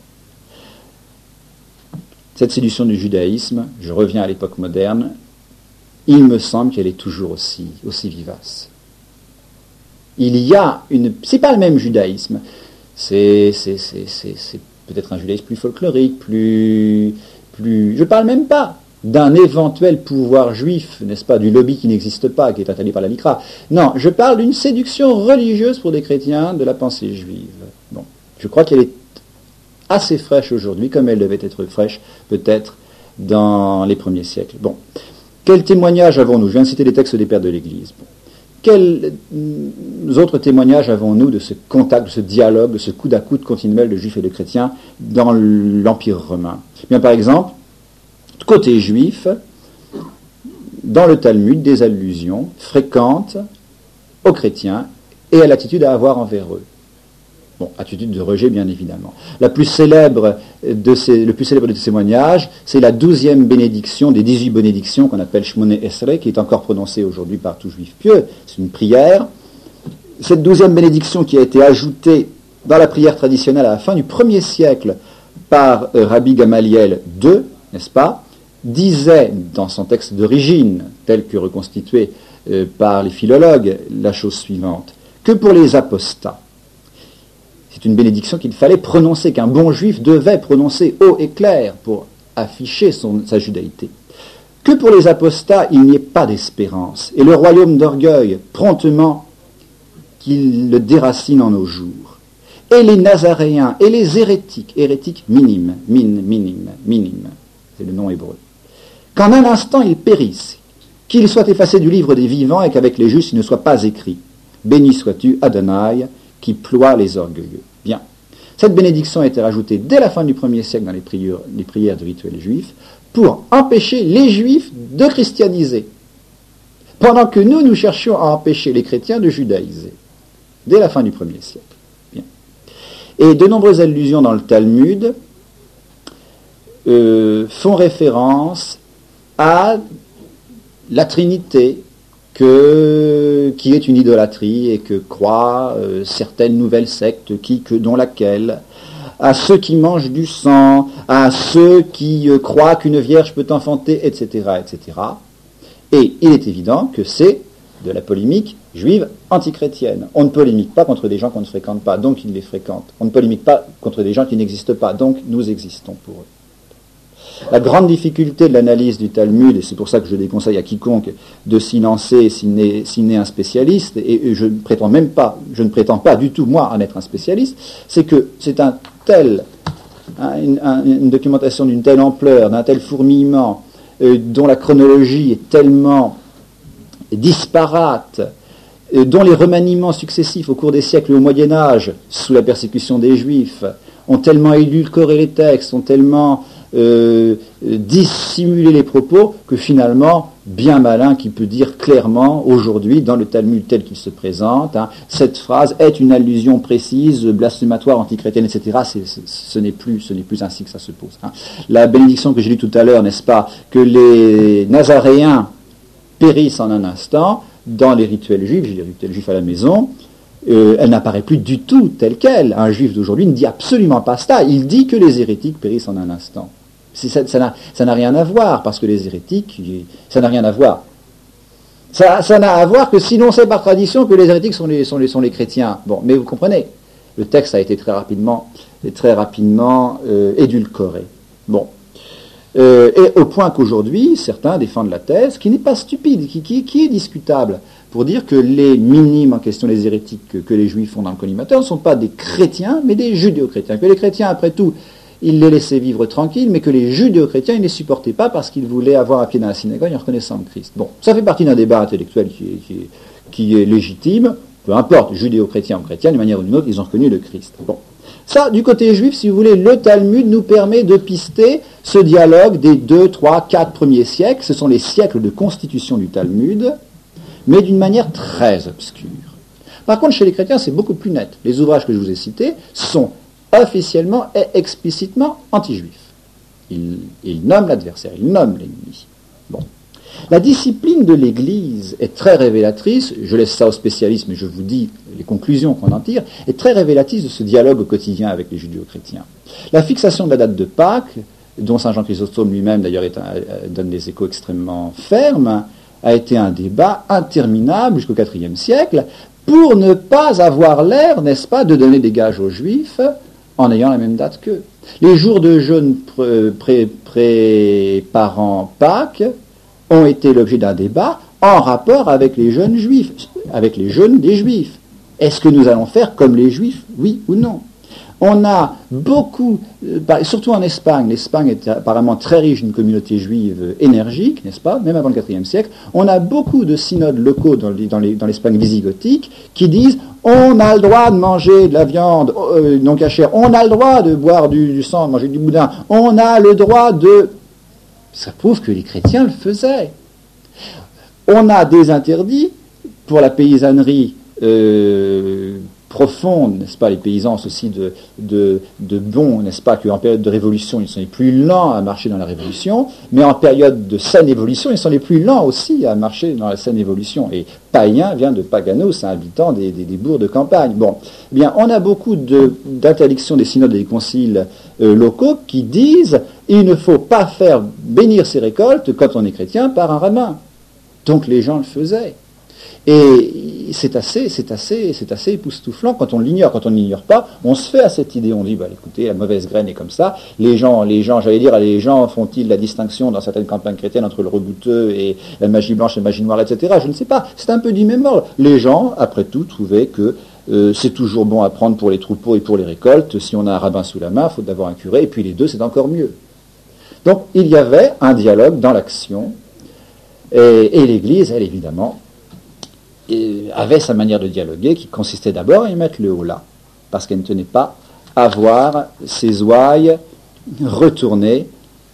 Cette séduction du judaïsme, je reviens à l'époque moderne, il me semble qu'elle est toujours aussi vivace. Il y a c'est pas le même judaïsme, c'est peut-être un judaïsme plus folklorique, plus, je parle même pas d'un éventuel pouvoir juif, n'est-ce pas, du lobby qui n'existe pas, qui est interdit par la LICRA. Non, je parle d'une séduction religieuse pour des chrétiens de la pensée juive. Bon, je crois qu'elle est assez fraîche aujourd'hui, comme elle devait être fraîche, peut-être, dans les premiers siècles. Bon, quel témoignage avons-nous ? Je viens de citer les textes des pères de l'Église. Bon. Quels autres témoignages avons-nous de ce contact, de ce dialogue, de ce coude à coude continuel de juifs et de chrétiens dans l'Empire romain ? Bien, par exemple, côté juif, dans le Talmud, des allusions fréquentes aux chrétiens et à l'attitude à avoir envers eux. Bon, attitude de rejet, bien évidemment. Le plus célèbre de ces témoignages, c'est la 12e bénédiction des 18 bénédictions qu'on appelle Shmoné Esrei, qui est encore prononcée aujourd'hui par tout juif pieux. C'est une prière. Cette 12e bénédiction qui a été ajoutée dans la prière traditionnelle à la fin du 1er siècle par Rabbi Gamaliel II, n'est-ce pas, disait dans son texte d'origine, tel que reconstitué par les philologues, la chose suivante, que pour les apostats, c'est une bénédiction qu'il fallait prononcer, qu'un bon juif devait prononcer haut et clair pour afficher sa judaïté. Que pour les apostats, il n'y ait pas d'espérance, et le royaume d'orgueil, promptement, qu'il le déracine en nos jours. Et les nazaréens, et les hérétiques minimes, c'est le nom hébreu, qu'en un instant ils périssent, qu'ils soient effacés du livre des vivants et qu'avec les justes il ne soit pas écrit. Béni sois-tu, Adonai, qui ploie les orgueilleux. Bien. Cette bénédiction a été rajoutée dès la fin du 1er siècle dans les prières de rituels juifs pour empêcher les juifs de christianiser, pendant que nous cherchions à empêcher les chrétiens de judaïser, dès la fin du 1er siècle. Bien. Et de nombreuses allusions dans le Talmud font référence à la Trinité, qui est une idolâtrie et que croient certaines nouvelles sectes dont laquelle, à ceux qui mangent du sang, à ceux qui croient qu'une vierge peut enfanter, etc., etc. Et il est évident que c'est de la polémique juive antichrétienne. On ne polémique pas contre des gens qu'on ne fréquente pas, donc ils les fréquentent. On ne polémique pas contre des gens qui n'existent pas, donc nous existons pour eux. La grande difficulté de l'analyse du Talmud, et c'est pour ça que je déconseille à quiconque de s'y lancer s'il n'est un spécialiste, et je ne prétends pas du tout, moi, en être un spécialiste, c'est que c'est une documentation d'une telle ampleur, d'un tel fourmillement, dont la chronologie est tellement disparate, dont les remaniements successifs au cours des siècles au Moyen-Âge, sous la persécution des Juifs, ont tellement édulcoré les textes, ont tellement dissimulé les propos, que finalement, bien malin qui peut dire clairement, aujourd'hui, dans le Talmud tel qu'il se présente, cette phrase est une allusion précise, blasphématoire, antichrétienne, etc. Ce n'est plus ainsi que ça se pose. La bénédiction que j'ai lue tout à l'heure, n'est-ce pas, que les Nazaréens périssent en un instant, dans les rituels juifs, j'ai des rituels juifs à la maison, elle n'apparaît plus du tout telle qu'elle. Un juif d'aujourd'hui ne dit absolument pas ça. Il dit que les hérétiques périssent en un instant. Ça n'a rien à voir, parce que les hérétiques, ça n'a rien à voir. Ça n'a à voir que sinon c'est par tradition que les hérétiques sont les chrétiens. Bon, mais vous comprenez, le texte a été très rapidement édulcoré. Bon. Et au point qu'aujourd'hui, certains défendent la thèse, qui n'est pas stupide, qui est discutable, pour dire que les minimes en question, les hérétiques que les juifs font dans le collimateur, ne sont pas des chrétiens, mais des judéo-chrétiens. Que les chrétiens, après tout, ils les laissaient vivre tranquilles, mais que les judéo-chrétiens, ils ne les supportaient pas parce qu'ils voulaient avoir un pied dans la synagogue en reconnaissant le Christ. Bon, ça fait partie d'un débat intellectuel qui est légitime, peu importe, judéo-chrétien ou chrétien, d'une manière ou d'une autre, ils ont reconnu le Christ. Bon. Ça, du côté juif, si vous voulez, le Talmud nous permet de pister ce dialogue des 2, 3, 4 premiers siècles. Ce sont les siècles de constitution du Talmud, mais d'une manière très obscure. Par contre, chez les chrétiens, c'est beaucoup plus net. Les ouvrages que je vous ai cités sont officiellement et explicitement anti-juifs. Ils nomment l'adversaire, ils nomment l'ennemi. Bon. La discipline de l'Église est très révélatrice, je laisse ça aux spécialistes, mais je vous dis les conclusions qu'on en tire, est très révélatrice de ce dialogue au quotidien avec les judéo-chrétiens. La fixation de la date de Pâques, dont saint Jean Chrysostome lui-même d'ailleurs donne des échos extrêmement fermes, a été un débat interminable jusqu'au IVe siècle, pour ne pas avoir l'air, n'est-ce pas, de donner des gages aux Juifs en ayant la même date qu'eux. Les jours de jeûne préparant Pâques ont été l'objet d'un débat en rapport avec les jeûnes juifs, avec les jeûnes des Juifs. Est-ce que nous allons faire comme les Juifs, oui ou non? On a beaucoup, surtout en Espagne, l'Espagne est apparemment très riche d'une communauté juive énergique, n'est-ce pas, même avant le IVe siècle, on a beaucoup de synodes locaux dans l'Espagne visigothique qui disent on a le droit de manger de la viande non cachère, on a le droit de boire du sang, de manger du boudin, on a le droit de... Ça prouve que les chrétiens le faisaient. On a des interdits pour la paysannerie profonde, n'est-ce pas, les paysans aussi de bons, n'est-ce pas, qu'en période de révolution, ils sont les plus lents à marcher dans la révolution, mais en période de saine évolution, ils sont les plus lents aussi à marcher dans la saine évolution. Et païen vient de paganos, c'est un habitant des bourgs de campagne. Bon, eh bien, on a beaucoup d'interdictions des synodes et des conciles locaux qui disent il ne faut pas faire bénir ses récoltes quand on est chrétien par un rabbin. Donc les gens le faisaient. Et c'est assez époustouflant quand on l'ignore. Quand on ne l'ignore pas, on se fait à cette idée. On dit, écoutez, la mauvaise graine est comme ça. Les gens font-ils la distinction dans certaines campagnes chrétiennes entre le rebouteux et la magie blanche et la magie noire, etc. Je ne sais pas. C'est un peu du même ordre. Les gens, après tout, trouvaient que c'est toujours bon à prendre pour les troupeaux et pour les récoltes. Si on a un rabbin sous la main, il faut d'avoir un curé. Et puis les deux, c'est encore mieux. Donc, il y avait un dialogue dans l'action. Et l'Église, elle, évidemment, avait sa manière de dialoguer qui consistait d'abord à y mettre le haut là, parce qu'elle ne tenait pas à voir ses ouailles retourner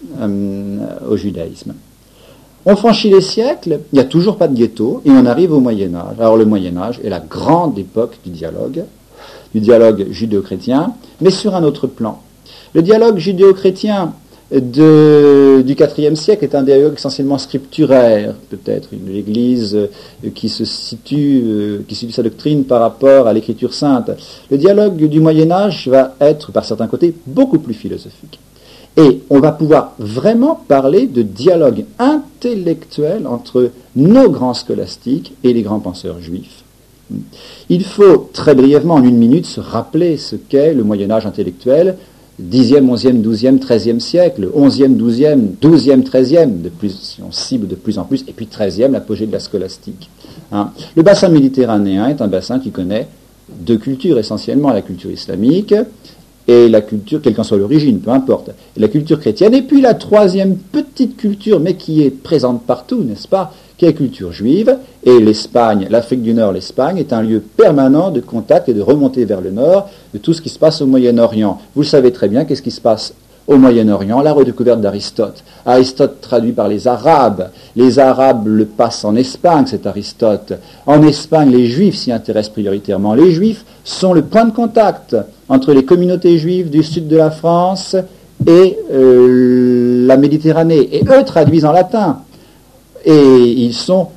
au judaïsme. On franchit les siècles, il n'y a toujours pas de ghetto, et on arrive au Moyen-Âge. Alors le Moyen-Âge est la grande époque du dialogue judéo-chrétien, mais sur un autre plan. Le dialogue judéo-chrétien du IVe siècle est un dialogue essentiellement scripturaire, peut-être, une église qui situe sa doctrine par rapport à l'écriture sainte. Le dialogue du Moyen-Âge va être, par certains côtés, beaucoup plus philosophique. Et on va pouvoir vraiment parler de dialogue intellectuel entre nos grands scolastiques et les grands penseurs juifs. Il faut très brièvement, en une minute, se rappeler ce qu'est le Moyen-Âge intellectuel, 10e, 11e, 12e, 13e siècle, 11e, 12e, 12e, 13e, si on cible de plus en plus, et puis 13e, l'apogée de la scolastique. Hein. Le bassin méditerranéen est un bassin qui connaît deux cultures, essentiellement la culture islamique et la culture, quelle qu'en soit l'origine, peu importe, et la culture chrétienne, et puis la troisième petite culture, mais qui est présente partout, n'est-ce pas, qui est la culture juive, et l'Espagne, l'Afrique du Nord, l'Espagne, est un lieu permanent de contact et de remontée vers le Nord de tout ce qui se passe au Moyen-Orient. Vous le savez très bien, qu'est-ce qui se passe au Moyen-Orient? La redécouverte d'Aristote. Aristote traduit par les Arabes le passent en Espagne, cet Aristote. En Espagne, les Juifs s'y intéressent prioritairement. Les Juifs sont le point de contact entre les communautés juives du sud de la France et la Méditerranée. Et eux traduisent en latin. Et ils sont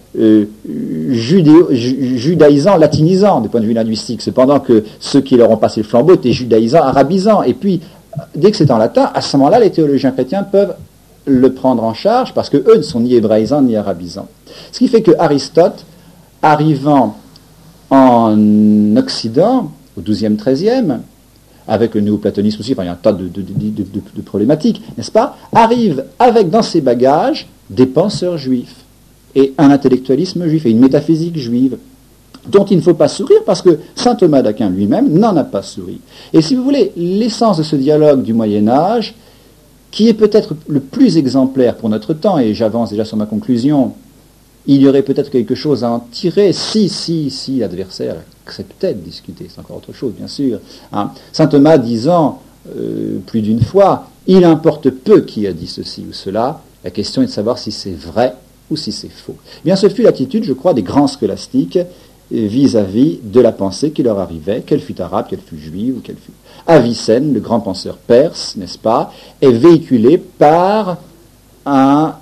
judaïsants, latinisants, du point de vue linguistique. Cependant que ceux qui leur ont passé le flambeau étaient judaïsants, arabisants. Et puis, dès que c'est en latin, à ce moment-là, les théologiens chrétiens peuvent le prendre en charge parce qu'eux ne sont ni hébraïsants ni arabisants. Ce qui fait que Aristote, arrivant en Occident, au XIIe, XIIIe, avec le néoplatonisme aussi, enfin, il y a un tas de problématiques, n'est-ce pas, arrive avec dans ses bagages des penseurs juifs et un intellectualisme juif et une métaphysique juive dont il ne faut pas sourire parce que saint Thomas d'Aquin lui-même n'en a pas souri. Et si vous voulez, l'essence de ce dialogue du Moyen-Âge, qui est peut-être le plus exemplaire pour notre temps, et j'avance déjà sur ma conclusion, il y aurait peut-être quelque chose à en tirer si l'adversaire acceptait de discuter, c'est encore autre chose bien sûr. Hein. Saint Thomas disant plus d'une fois, il importe peu qui a dit ceci ou cela, la question est de savoir si c'est vrai ou si c'est faux. Eh bien, ce fut l'attitude, je crois, des grands scolastiques vis-à-vis de la pensée qui leur arrivait, qu'elle fût arabe, qu'elle fût juive ou qu'elle fût. Avicenne, le grand penseur perse, n'est-ce pas, est véhiculé par un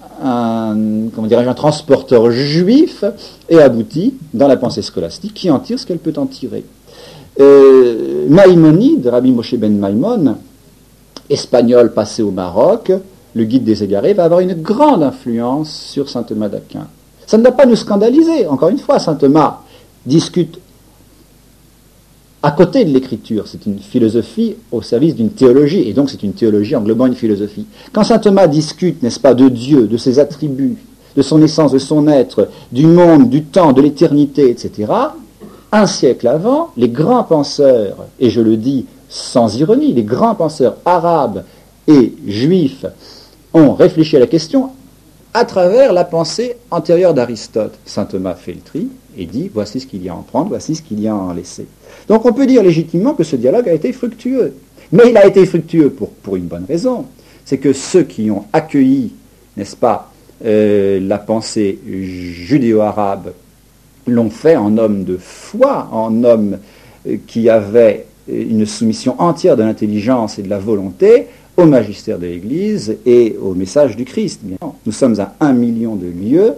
transporteur juif et aboutit dans la pensée scolastique qui en tire ce qu'elle peut en tirer. Maïmonide, Rabbi Moshe ben Maïmon, espagnol passé au Maroc, le guide des égarés, va avoir une grande influence sur saint Thomas d'Aquin. Ça ne doit pas nous scandaliser. Encore une fois, saint Thomas discute à côté de l'écriture. C'est une philosophie au service d'une théologie, et donc c'est une théologie englobant une philosophie. Quand saint Thomas discute, n'est-ce pas, de Dieu, de ses attributs, de son essence, de son être, du monde, du temps, de l'éternité, etc., un siècle avant, les grands penseurs, et je le dis sans ironie, les grands penseurs arabes et juifs ont réfléchi à la question à travers la pensée antérieure d'Aristote. Saint Thomas fait le tri et dit, voici ce qu'il y a à en prendre, voici ce qu'il y a à en laisser. Donc on peut dire légitimement que ce dialogue a été fructueux. Mais il a été fructueux pour une bonne raison. C'est que ceux qui ont accueilli, n'est-ce pas, la pensée judéo-arabe l'ont fait en hommes de foi, en hommes qui avaient une soumission entière de l'intelligence et de la volonté au magistère de l'Église et au message du Christ. Nous sommes à 1 million de lieues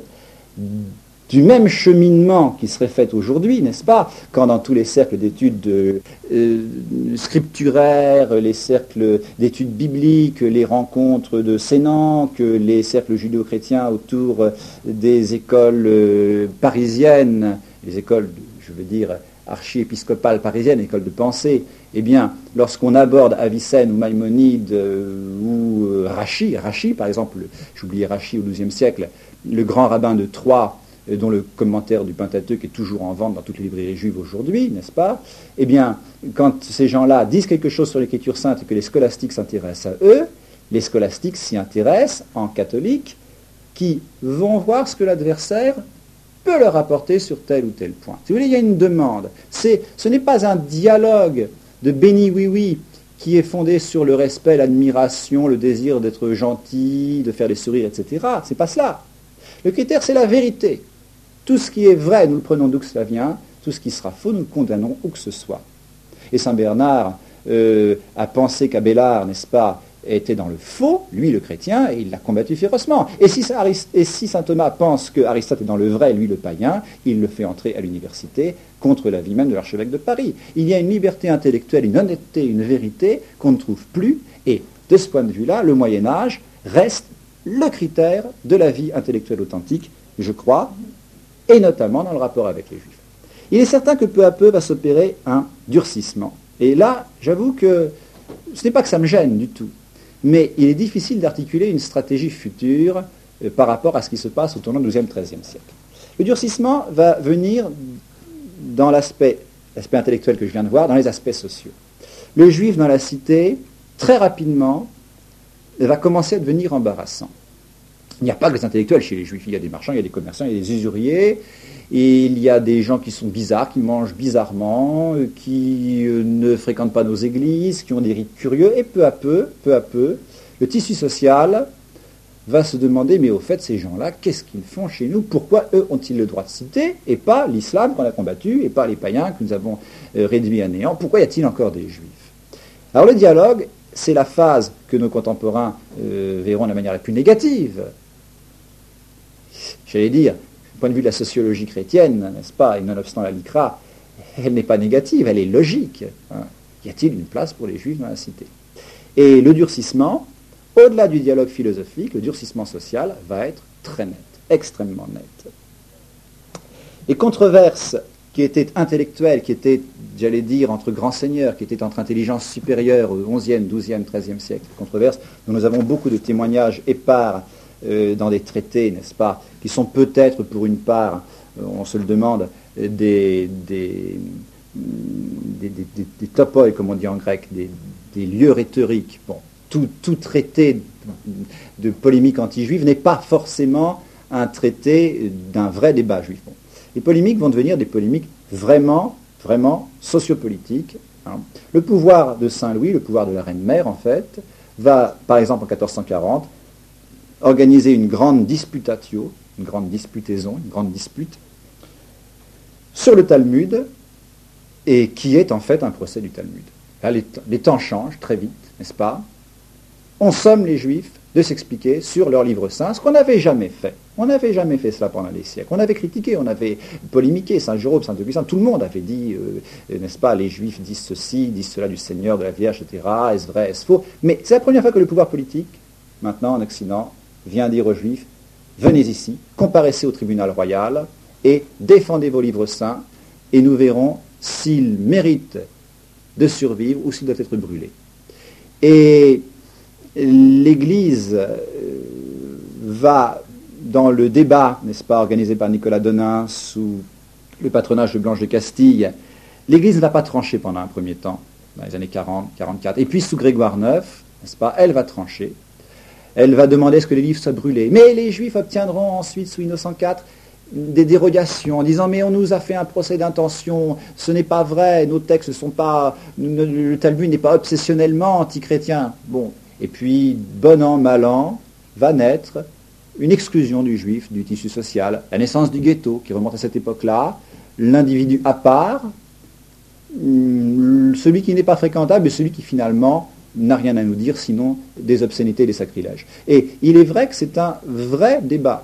du même cheminement qui serait fait aujourd'hui, n'est-ce pas, quand dans tous les cercles d'études scripturaires, les cercles d'études bibliques, les rencontres de Sénanque, les cercles judéo-chrétiens autour des écoles parisiennes, les écoles, je veux dire, archi-épiscopales parisiennes, écoles de pensée, eh bien, lorsqu'on aborde Avicenne ou Maïmonide ou Rachi par exemple, j'oubliais Rachi au XIIe siècle, le grand rabbin de Troyes, dont le commentaire du Pentateuque est toujours en vente dans toutes les librairies juives aujourd'hui, n'est-ce pas? Eh bien, quand ces gens-là disent quelque chose sur l'Écriture sainte et que les scolastiques s'intéressent à eux, les scolastiques s'y intéressent en catholiques qui vont voir ce que l'adversaire peut leur apporter sur tel ou tel point. Si vous voulez, il y a une demande. Ce n'est pas un dialogue de béni oui-oui qui est fondé sur le respect, l'admiration, le désir d'être gentil, de faire des sourires, etc. C'est pas cela. Le critère, c'est la vérité. Tout ce qui est vrai, nous le prenons d'où que cela vient. Tout ce qui sera faux, nous le condamnons où que ce soit. Et saint Bernard a pensé qu'Abélard, n'est-ce pas, était dans le faux, lui le chrétien, et il l'a combattu férocement. Et si saint Thomas pense qu'Aristote est dans le vrai, lui le païen, il le fait entrer à l'université contre l'avis même de l'archevêque de Paris. Il y a une liberté intellectuelle, une honnêteté, une vérité qu'on ne trouve plus, et de ce point de vue-là, le Moyen-Âge reste le critère de la vie intellectuelle authentique, je crois, et notamment dans le rapport avec les Juifs. Il est certain que peu à peu va s'opérer un durcissement. Et là, j'avoue que Ce n'est pas que ça me gêne du tout, mais il est difficile d'articuler une stratégie future par rapport à ce qui se passe au tournant du XIIe, XIIIe siècle. Le durcissement va venir dans l'aspect intellectuel que je viens de voir, dans les aspects sociaux. Le juif dans la cité, très rapidement, va commencer à devenir embarrassant. Il n'y a pas que les intellectuels chez les juifs, il y a des marchands, il y a des commerçants, il y a des usuriers, et il y a des gens qui sont bizarres, qui mangent bizarrement, qui ne fréquentent pas nos églises, qui ont des rites curieux, et peu à peu, le tissu social va se demander, mais au fait, ces gens-là, qu'est-ce qu'ils font chez nous? Pourquoi eux ont-ils le droit de citer, et pas l'islam qu'on a combattu, et pas les païens que nous avons réduits à néant? Pourquoi y a-t-il encore des juifs? Alors le dialogue, c'est la phase que nos contemporains verront de la manière la plus négative. J'allais dire, du point de vue de la sociologie chrétienne, n'est-ce pas, et nonobstant la LICRA, elle n'est pas négative, elle est logique. Hein. Y a-t-il une place pour les juifs dans la cité? Et le durcissement, au-delà du dialogue philosophique, le durcissement social va être très net, extrêmement net. Les controverses qui étaient intellectuelles, qui étaient, j'allais dire, entre grands seigneurs, qui étaient entre intelligences supérieures au XIe, XIIe, XIIIe siècle, controverses dont nous avons beaucoup de témoignages épars dans des traités, n'est-ce pas, qui sont peut-être, pour une part, on se le demande, des topoi, comme on dit en grec, des lieux rhétoriques. Bon, tout traité de polémique anti-juive n'est pas forcément un traité d'un vrai débat juif. Bon. Les polémiques vont devenir des polémiques vraiment sociopolitiques. Hein. Le pouvoir de Saint-Louis, le pouvoir de la reine-mère, en fait, va, par exemple, en 1440, organiser une grande disputatio, une grande disputaison, une grande dispute, sur le Talmud, et qui est en fait un procès du Talmud. Là, les temps changent très vite, n'est-ce pas? On somme les Juifs de s'expliquer sur leur livre saint, ce qu'on n'avait jamais fait. On n'avait jamais fait cela pendant des siècles. On avait critiqué, on avait polémiqué, Saint Jérôme, Saint Augustin, tout le monde avait dit, n'est-ce pas, les Juifs disent ceci, disent cela du Seigneur, de la Vierge, etc., est-ce vrai, est-ce faux? Mais c'est la première fois que le pouvoir politique, maintenant en Occident, vient dire aux Juifs, venez ici, comparaissez au tribunal royal et défendez vos livres saints, et nous verrons s'ils méritent de survivre ou s'ils doivent être brûlés. Et l'Église va, dans le débat, n'est-ce pas, organisé par Nicolas Donin sous le patronage de Blanche de Castille, l'Église ne va pas trancher pendant un premier temps, dans les années 40, 44. Et puis sous Grégoire IX, n'est-ce pas, elle va trancher. Elle va demander à ce que les livres soient brûlés. Mais les Juifs obtiendront ensuite, sous Innocent IV, des dérogations en disant mais on nous a fait un procès d'intention, ce n'est pas vrai, nos textes ne sont pas, le Talmud n'est pas obsessionnellement antichrétien. Bon, et puis bon an, mal an, va naître une exclusion du juif du tissu social, la naissance du ghetto qui remonte à cette époque-là, l'individu à part, celui qui n'est pas fréquentable et celui qui finalement n'a rien à nous dire sinon des obscénités et des sacrilèges. Et il est vrai que c'est un vrai débat,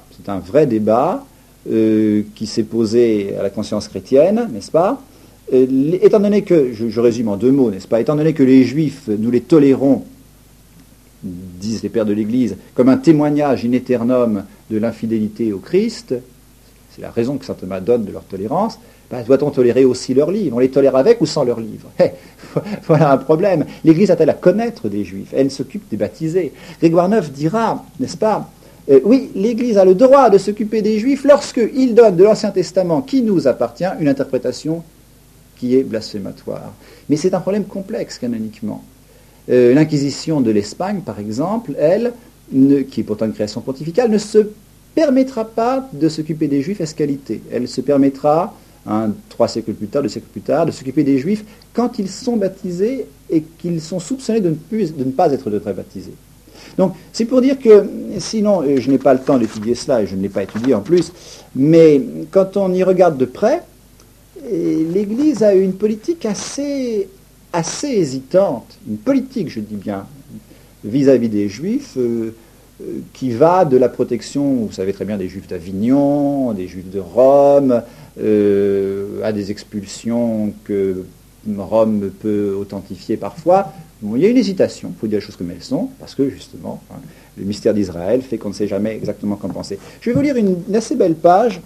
qui s'est posé à la conscience chrétienne, n'est-ce pas? Étant donné que, je résume en deux mots, n'est-ce pas? Étant donné que les Juifs, nous les tolérons, disent les pères de l'Église, comme un témoignage in aeternum de l'infidélité au Christ, c'est la raison que saint Thomas donne de leur tolérance, doit-on tolérer aussi leurs livres? On les tolère avec ou sans leurs livres? Voilà un problème. L'Église a-t-elle à connaître des Juifs? Elle s'occupe des baptisés. Grégoire IX dira, n'est-ce pas, oui, l'Église a le droit de s'occuper des Juifs lorsqu'il donne de l'Ancien Testament qui nous appartient une interprétation qui est blasphématoire. Mais c'est un problème complexe canoniquement. L'Inquisition de l'Espagne, par exemple, elle, qui est pourtant une création pontificale, ne se permettra pas de s'occuper des Juifs escalité. Elle se permettra, 3 siècles plus tard, 2 siècles plus tard, de s'occuper des Juifs quand ils sont baptisés et qu'ils sont soupçonnés de ne pas être de vrais baptisés. Donc, c'est pour dire que, sinon, je n'ai pas le temps d'étudier cela, et je ne l'ai pas étudié en plus, mais quand on y regarde de près, l'Église a eu une politique assez hésitante, une politique, je dis bien, vis-à-vis des Juifs, qui va de la protection, vous savez très bien, des Juifs d'Avignon, des Juifs de Rome, à des expulsions que Rome peut authentifier parfois. Bon, il y a une hésitation, il faut dire les choses comme elles sont, parce que justement, le mystère d'Israël fait qu'on ne sait jamais exactement qu'en penser. Je vais vous lire une assez belle page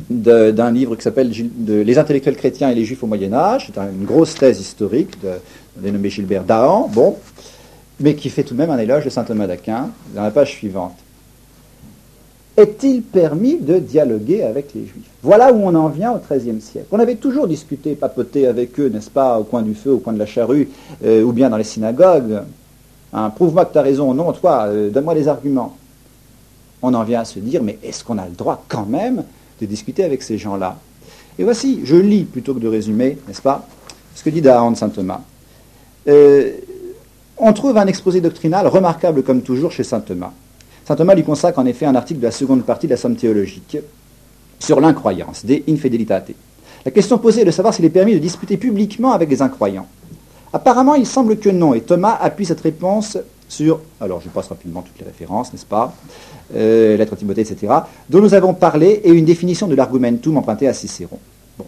d'un livre qui s'appelle « Les intellectuels chrétiens et les juifs au Moyen-Âge ». C'est une grosse thèse historique dénommé Gilbert Dahan, bon, mais qui fait tout de même un éloge de saint Thomas d'Aquin dans la page suivante. Est-il permis de dialoguer avec les Juifs? Voilà où on en vient au XIIIe siècle. On avait toujours discuté, papoté avec eux, n'est-ce pas, au coin du feu, au coin de la charrue, ou bien dans les synagogues. Hein, prouve-moi que tu as raison, non, toi, donne-moi des arguments. On en vient à se dire, mais est-ce qu'on a le droit quand même de discuter avec ces gens-là? Et voici, je lis plutôt que de résumer, n'est-ce pas, ce que dit Dahan de saint Thomas. On trouve un exposé doctrinal remarquable comme toujours chez saint Thomas. Saint Thomas lui consacre en effet un article de la seconde partie de la Somme théologique sur l'incroyance, de infidelitate. La question posée est de savoir s'il est permis de disputer publiquement avec les incroyants. Apparemment, il semble que non, et Thomas appuie cette réponse sur, alors je passe rapidement toutes les références, n'est-ce pas, lettre à Timothée, etc., dont nous avons parlé, et une définition de l'argumentum empruntée à Cicéron. Bon.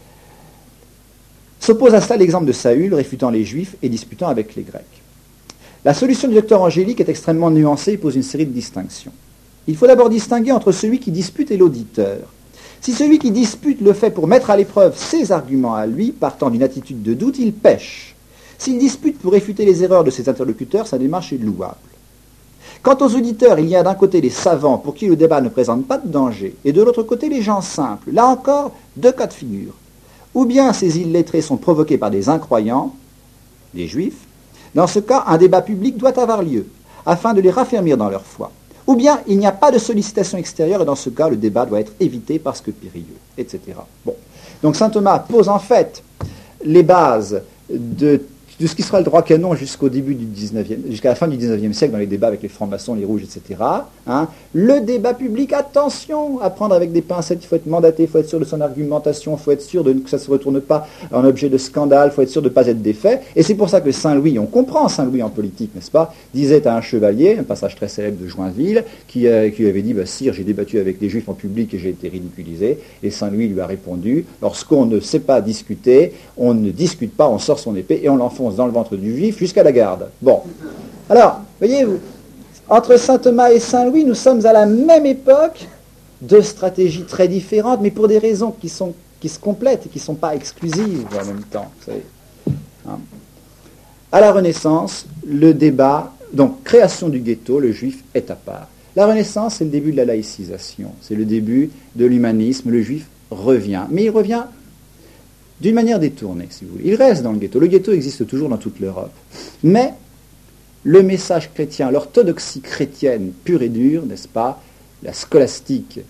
S'oppose à cela l'exemple de Saül, réfutant les Juifs et disputant avec les Grecs. La solution du docteur Angélique est extrêmement nuancée et pose une série de distinctions. Il faut d'abord distinguer entre celui qui dispute et l'auditeur. Si celui qui dispute le fait pour mettre à l'épreuve ses arguments à lui, partant d'une attitude de doute, il pêche. S'il dispute pour réfuter les erreurs de ses interlocuteurs, sa démarche est louable. Quant aux auditeurs, il y a d'un côté les savants pour qui le débat ne présente pas de danger, et de l'autre côté les gens simples. Là encore, deux cas de figure. Ou bien ces illettrés sont provoqués par des incroyants, des juifs. Dans ce cas, un débat public doit avoir lieu, afin de les raffermir dans leur foi. Ou bien il n'y a pas de sollicitation extérieure, et dans ce cas, le débat doit être évité parce que périlleux, etc. Bon. Donc saint Thomas pose en fait les bases de ce qui sera le droit canon jusqu'au début du 19e, jusqu'à la fin du 19e siècle, dans les débats avec les francs-maçons, les rouges, etc. Hein. Le débat public, attention, à prendre avec des pincettes, il faut être mandaté, il faut être sûr de son argumentation, il faut être sûr que ça ne se retourne pas en objet de scandale, il faut être sûr de ne pas être défait. Et c'est pour ça que Saint-Louis, on comprend Saint-Louis en politique, n'est-ce pas, disait à un chevalier, un passage très célèbre de Joinville, qui lui avait dit, sire, j'ai débattu avec les Juifs en public et j'ai été ridiculisé. Et Saint-Louis lui a répondu, lorsqu'on ne sait pas discuter, on ne discute pas, on sort son épée et on l'enfonce dans le ventre du juif jusqu'à la garde. Bon. Alors, voyez-vous, entre saint Thomas et Saint-Louis, nous sommes à la même époque, deux stratégies très différentes, mais pour des raisons qui se complètent et qui ne sont pas exclusives en même temps. Vous savez. Hein. À la Renaissance, le débat, donc création du ghetto, le juif est à part. La Renaissance, c'est le début de la laïcisation, c'est le début de l'humanisme, le juif revient. Mais il revient d'une manière détournée, si vous voulez. Il reste dans le ghetto. Le ghetto existe toujours dans toute l'Europe. Mais le message chrétien, l'orthodoxie chrétienne pure et dure, n'est-ce pas, la scolastique,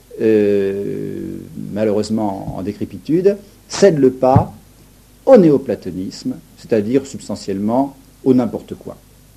malheureusement en décrépitude, cède le pas au néoplatonisme, c'est-à-dire substantiellement au n'importe quoi.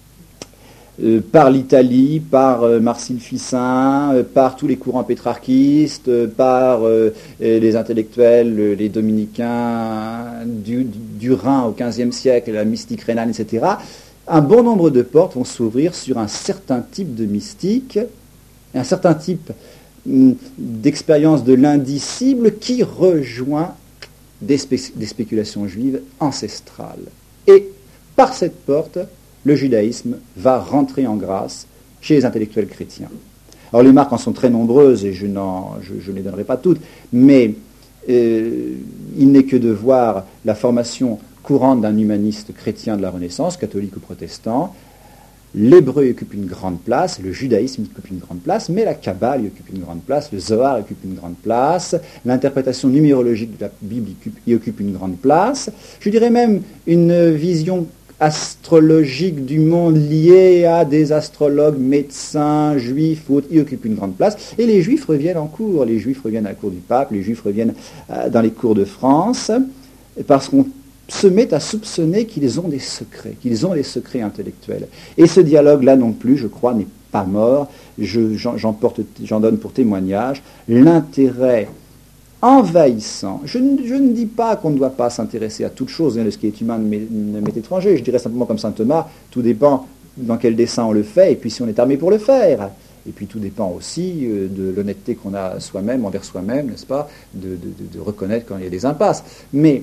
Par l'Italie, par Marcille Ficin, par tous les courants pétrarchistes, par les intellectuels, les dominicains du Rhin au XVe siècle, la mystique rhénane, etc., un bon nombre de portes vont s'ouvrir sur un certain type de mystique, un certain type d'expérience de l'indicible qui rejoint des spéculations juives ancestrales. Et par cette porte, le judaïsme va rentrer en grâce chez les intellectuels chrétiens. Alors les marques en sont très nombreuses et je ne les donnerai pas toutes, mais il n'est que de voir la formation courante d'un humaniste chrétien de la Renaissance, catholique ou protestant. L'hébreu occupe une grande place, le judaïsme occupe une grande place, mais la Kabbale occupe une grande place, le Zohar occupe une grande place, l'interprétation numérologique de la Bible y occupe une grande place. Je dirais même une vision astrologique du monde lié à des astrologues, médecins, juifs, autres, y occupent une grande place. Et les juifs reviennent en cours. Les juifs reviennent à la cour du pape, les juifs reviennent dans les cours de France, parce qu'on se met à soupçonner qu'ils ont des secrets intellectuels. Et ce dialogue-là non plus, je crois, n'est pas mort. J'en donne pour témoignage l'intérêt envahissant. Je ne dis pas qu'on ne doit pas s'intéresser à toute chose, de ce qui est humain ne m'est étranger. Je dirais simplement comme saint Thomas, tout dépend dans quel dessein on le fait, et puis si on est armé pour le faire. Et puis tout dépend aussi de l'honnêteté qu'on a soi-même, envers soi-même, n'est-ce pas, de reconnaître quand il y a des impasses. Mais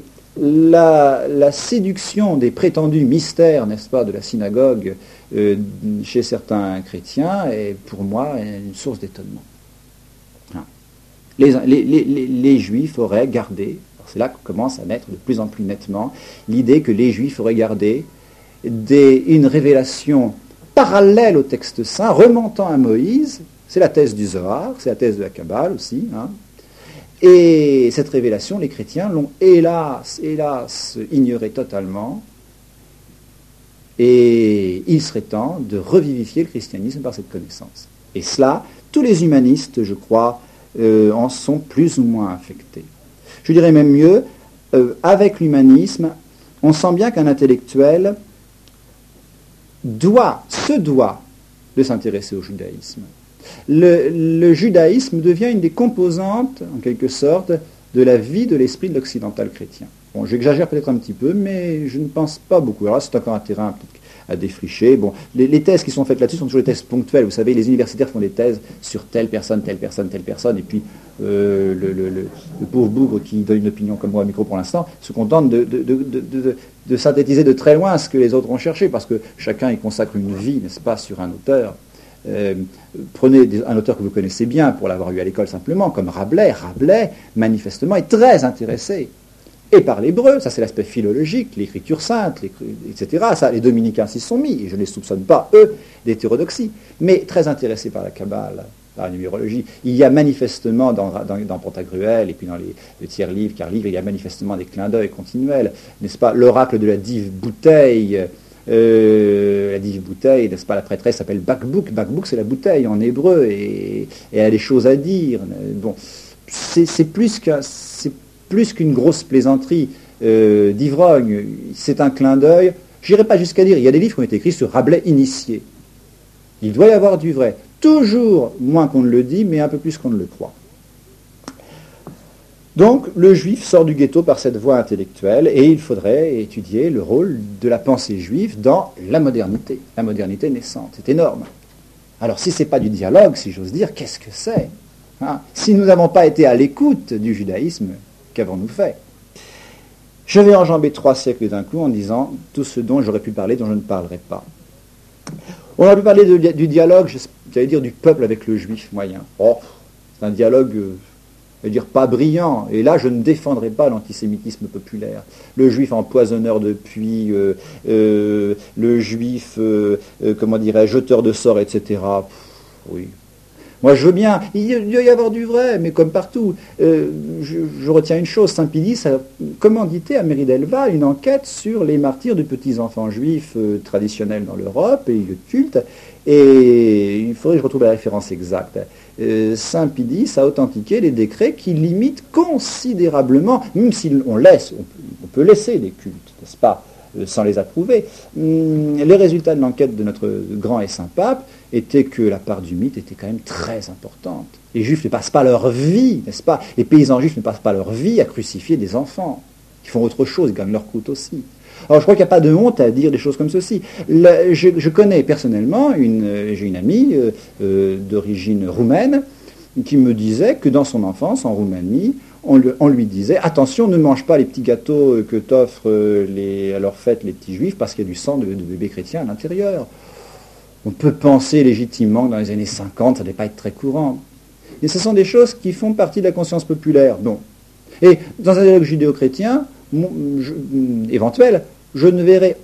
la séduction des prétendus mystères, n'est-ce pas, de la synagogue chez certains chrétiens est pour moi une source d'étonnement. Les Juifs auraient gardé, Alors c'est là que commence à naître de plus en plus nettement l'idée que les Juifs auraient gardé une révélation parallèle au texte saint, remontant à Moïse. C'est la thèse du Zohar, c'est la thèse de la Kabbale aussi. Et cette révélation, les chrétiens l'ont hélas ignorée totalement. Et il serait temps de revivifier le christianisme par cette connaissance. Et cela, tous les humanistes, je crois, en sont plus ou moins affectés. Je dirais même mieux, avec l'humanisme, on sent bien qu'un intellectuel se doit de s'intéresser au judaïsme. Le judaïsme devient une des composantes, en quelque sorte, de la vie de l'esprit de l'occidental chrétien. Bon, j'exagère peut-être un petit peu, mais je ne pense pas beaucoup. Alors là, c'est encore un terrain à défricher. Bon, les thèses qui sont faites là-dessus sont toujours des thèses ponctuelles. Vous savez, les universitaires font des thèses sur telle personne, et puis le pauvre bougre qui donne une opinion comme moi au micro pour l'instant se contente de synthétiser de très loin ce que les autres ont cherché, parce que chacun y consacre une vie, n'est-ce pas, sur un auteur. Prenez un auteur que vous connaissez bien pour l'avoir eu à l'école simplement, comme Rabelais. Rabelais, manifestement, est très intéressé et par l'hébreu, ça c'est l'aspect philologique, l'écriture sainte, etc. Ça, les dominicains s'y sont mis, et je ne les soupçonne pas, eux, d'hétérodoxie, mais très intéressés par la Kabbale, par la numérologie. Il y a manifestement dans Pantagruel, et puis dans le tiers livre, quart livre, il y a manifestement des clins d'œil continuels, n'est-ce pas, l'oracle de la dive bouteille, n'est-ce pas, la prêtresse s'appelle Bakbouk. Bakbouk, c'est la bouteille en hébreu, et elle a des choses à dire. Bon, c'est plus qu'une grosse plaisanterie d'ivrogne. C'est un clin d'œil. Je n'irai pas jusqu'à dire, il y a des livres qui ont été écrits sur Rabelais initié. Il doit y avoir du vrai. Toujours moins qu'on ne le dit, mais un peu plus qu'on ne le croit. Donc, le juif sort du ghetto par cette voie intellectuelle, et il faudrait étudier le rôle de la pensée juive dans la modernité naissante. C'est énorme. Alors, si ce n'est pas du dialogue, si j'ose dire, qu'est-ce que c'est ? Si nous n'avons pas été à l'écoute du judaïsme, qu'avons-nous fait ? Je vais enjamber 3 siècles d'un coup en disant tout ce dont j'aurais pu parler, dont je ne parlerai pas. On aurait pu parler du dialogue, j'allais dire, du peuple avec le juif moyen. Oh, c'est un dialogue... je veux dire, pas brillant. Et là, je ne défendrai pas l'antisémitisme populaire. Le juif empoisonneur de puits, le juif, jeteur de sorts, etc. Oui. Moi, je veux bien. Il doit y avoir du vrai, mais comme partout. Je retiens une chose. Saint-Pidis a commandité à mairie d'Elva une enquête sur les martyrs de petits-enfants juifs traditionnels dans l'Europe, et de culte. Et il faudrait que je retrouve la référence exacte. Saint-Pidis a authentiqué les décrets qui limitent considérablement, même si on peut laisser les cultes, n'est-ce pas, sans les approuver. Les résultats de l'enquête de notre grand et saint pape étaient que la part du mythe était quand même très importante. Les juifs ne passent pas leur vie, n'est-ce pas, les paysans juifs ne passent pas leur vie à crucifier des enfants. Ils font autre chose, ils gagnent leur croûte aussi. Alors je crois qu'il n'y a pas de honte à dire des choses comme ceci. Je connais personnellement, j'ai une amie d'origine roumaine qui me disait que dans son enfance, en Roumanie, on lui disait « Attention, ne mange pas les petits gâteaux que t'offrent à leur fête les petits juifs parce qu'il y a du sang de bébés chrétiens à l'intérieur. » On peut penser légitimement que dans les années 50, ça ne devait pas être très courant. Et ce sont des choses qui font partie de la conscience populaire. Bon. Et dans un dialogue judéo-chrétien, éventuel, je ne verrai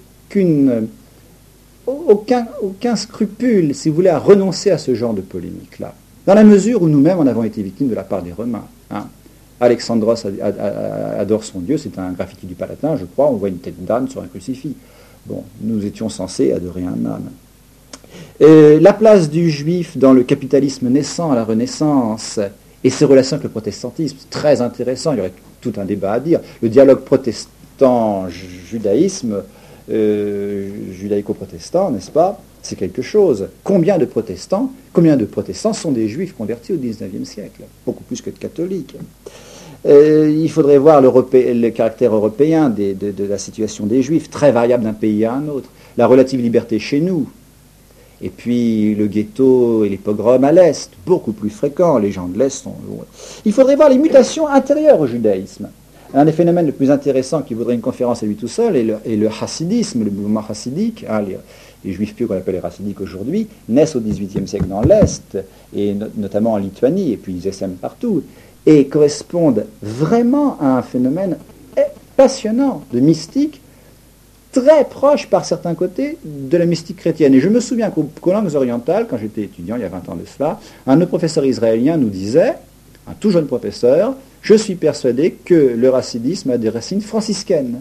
aucun scrupule, si vous voulez, à renoncer à ce genre de polémique-là. Dans la mesure où nous-mêmes en avons été victimes de la part des Romains. Alexandros adore son Dieu, c'est un graffiti du Palatin, je crois, on voit une tête d'âne sur un crucifix. Bon, nous étions censés adorer un âne. La place du juif dans le capitalisme naissant à la Renaissance et ses relations avec le protestantisme, c'est très intéressant, il y aurait tout un débat à dire. Le dialogue protestant-judaïsme, judaïco-protestant, n'est-ce pas ? C'est quelque chose. Combien de protestants sont des juifs convertis au XIXe siècle ? Beaucoup plus que de catholiques. Il faudrait voir le caractère européen de la situation des juifs, très variable d'un pays à un autre. La relative liberté chez nous. Et puis le ghetto et les pogroms à l'Est, beaucoup plus fréquents. Les gens de l'Est sont... Il faudrait voir les mutations intérieures au judaïsme. Un des phénomènes les plus intéressants qui vaudrait une conférence à lui tout seul est le hassidisme, le mouvement hassidique. Les juifs pieux qu'on appelle les hassidiques aujourd'hui naissent au XVIIIe siècle dans l'Est, et notamment en Lituanie, et puis ils essaiment partout. et correspondent vraiment à un phénomène passionnant de mystique, très proche par certains côtés de la mystique chrétienne. Et je me souviens qu'aux langues orientales, quand j'étais étudiant, il y a 20 ans de cela, un de nos professeurs israéliens nous disait, un tout jeune professeur, « Je suis persuadé que le racidisme a des racines franciscaines.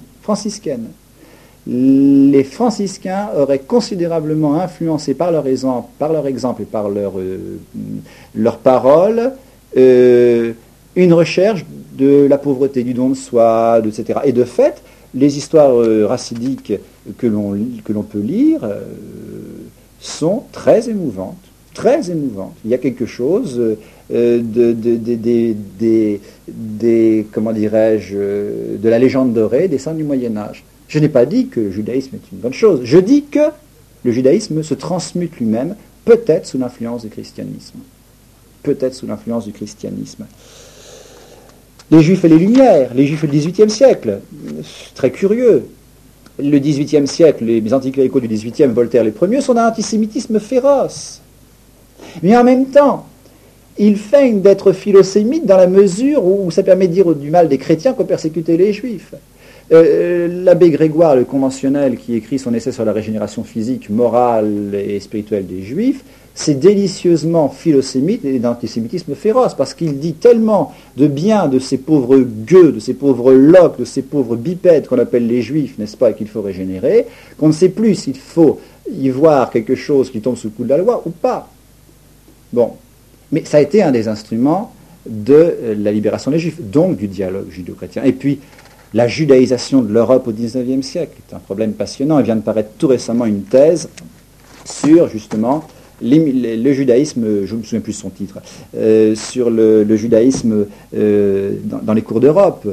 Les franciscains auraient considérablement influencé par leur exemple et par leurs paroles une recherche de la pauvreté, du don de soi, etc. Et de fait, les histoires racidiques que l'on peut lire sont très émouvantes. Très émouvante. Il y a quelque chose comment dirais-je, de la légende dorée des saints du Moyen-Âge. Je n'ai pas dit que le judaïsme est une bonne chose. Je dis que le judaïsme se transmute lui-même, peut-être sous l'influence du christianisme. Peut-être sous l'influence du christianisme. Les Juifs et les Lumières, les Juifs du XVIIIe siècle, très curieux. Le XVIIIe siècle, les anticléricaux du XVIIIe, Voltaire les premiers, sont d'un antisémitisme féroce. Mais en même temps, ils feignent d'être philosémites dans la mesure où ça permet de dire du mal des chrétiens qu'on persécutait les juifs. L'abbé Grégoire, le conventionnel, qui écrit son essai sur la régénération physique, morale et spirituelle des juifs, c'est délicieusement philosémite et d'antisémitisme féroce, parce qu'il dit tellement de bien de ces pauvres gueux, de ces pauvres loques, de ces pauvres bipèdes qu'on appelle les juifs, n'est-ce pas, et qu'il faut régénérer, qu'on ne sait plus s'il faut y voir quelque chose qui tombe sous le coup de la loi ou pas. Bon, mais ça a été un des instruments de la libération des Juifs, donc du dialogue judéo-chrétien. Et puis, la judaïsation de l'Europe au XIXe siècle est un problème passionnant. Il vient de paraître tout récemment une thèse sur, justement, le judaïsme, je ne me souviens plus de son titre, sur le judaïsme dans les cours d'Europe.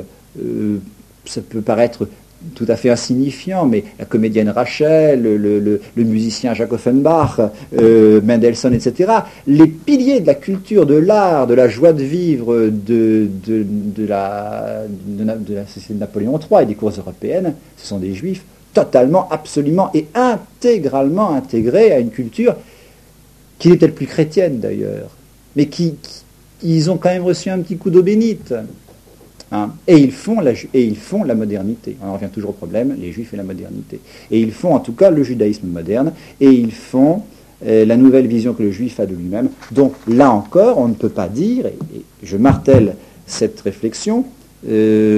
Ça peut paraître tout à fait insignifiant, mais la comédienne Rachel, le musicien Jacques Offenbach, Mendelssohn, etc., les piliers de la culture, de l'art, de la joie de vivre de la société de Napoléon III et des cours européennes, ce sont des juifs totalement, absolument et intégralement intégrés à une culture qui n'est peut-être plus chrétienne d'ailleurs, mais ils ont quand même reçu un petit coup d'eau bénite. Hein. Et ils font la modernité. On en revient toujours au problème, les Juifs et la modernité. Et ils font en tout cas le judaïsme moderne, et ils font la nouvelle vision que le Juif a de lui-même. Donc là encore, on ne peut pas dire, et je martèle cette réflexion, on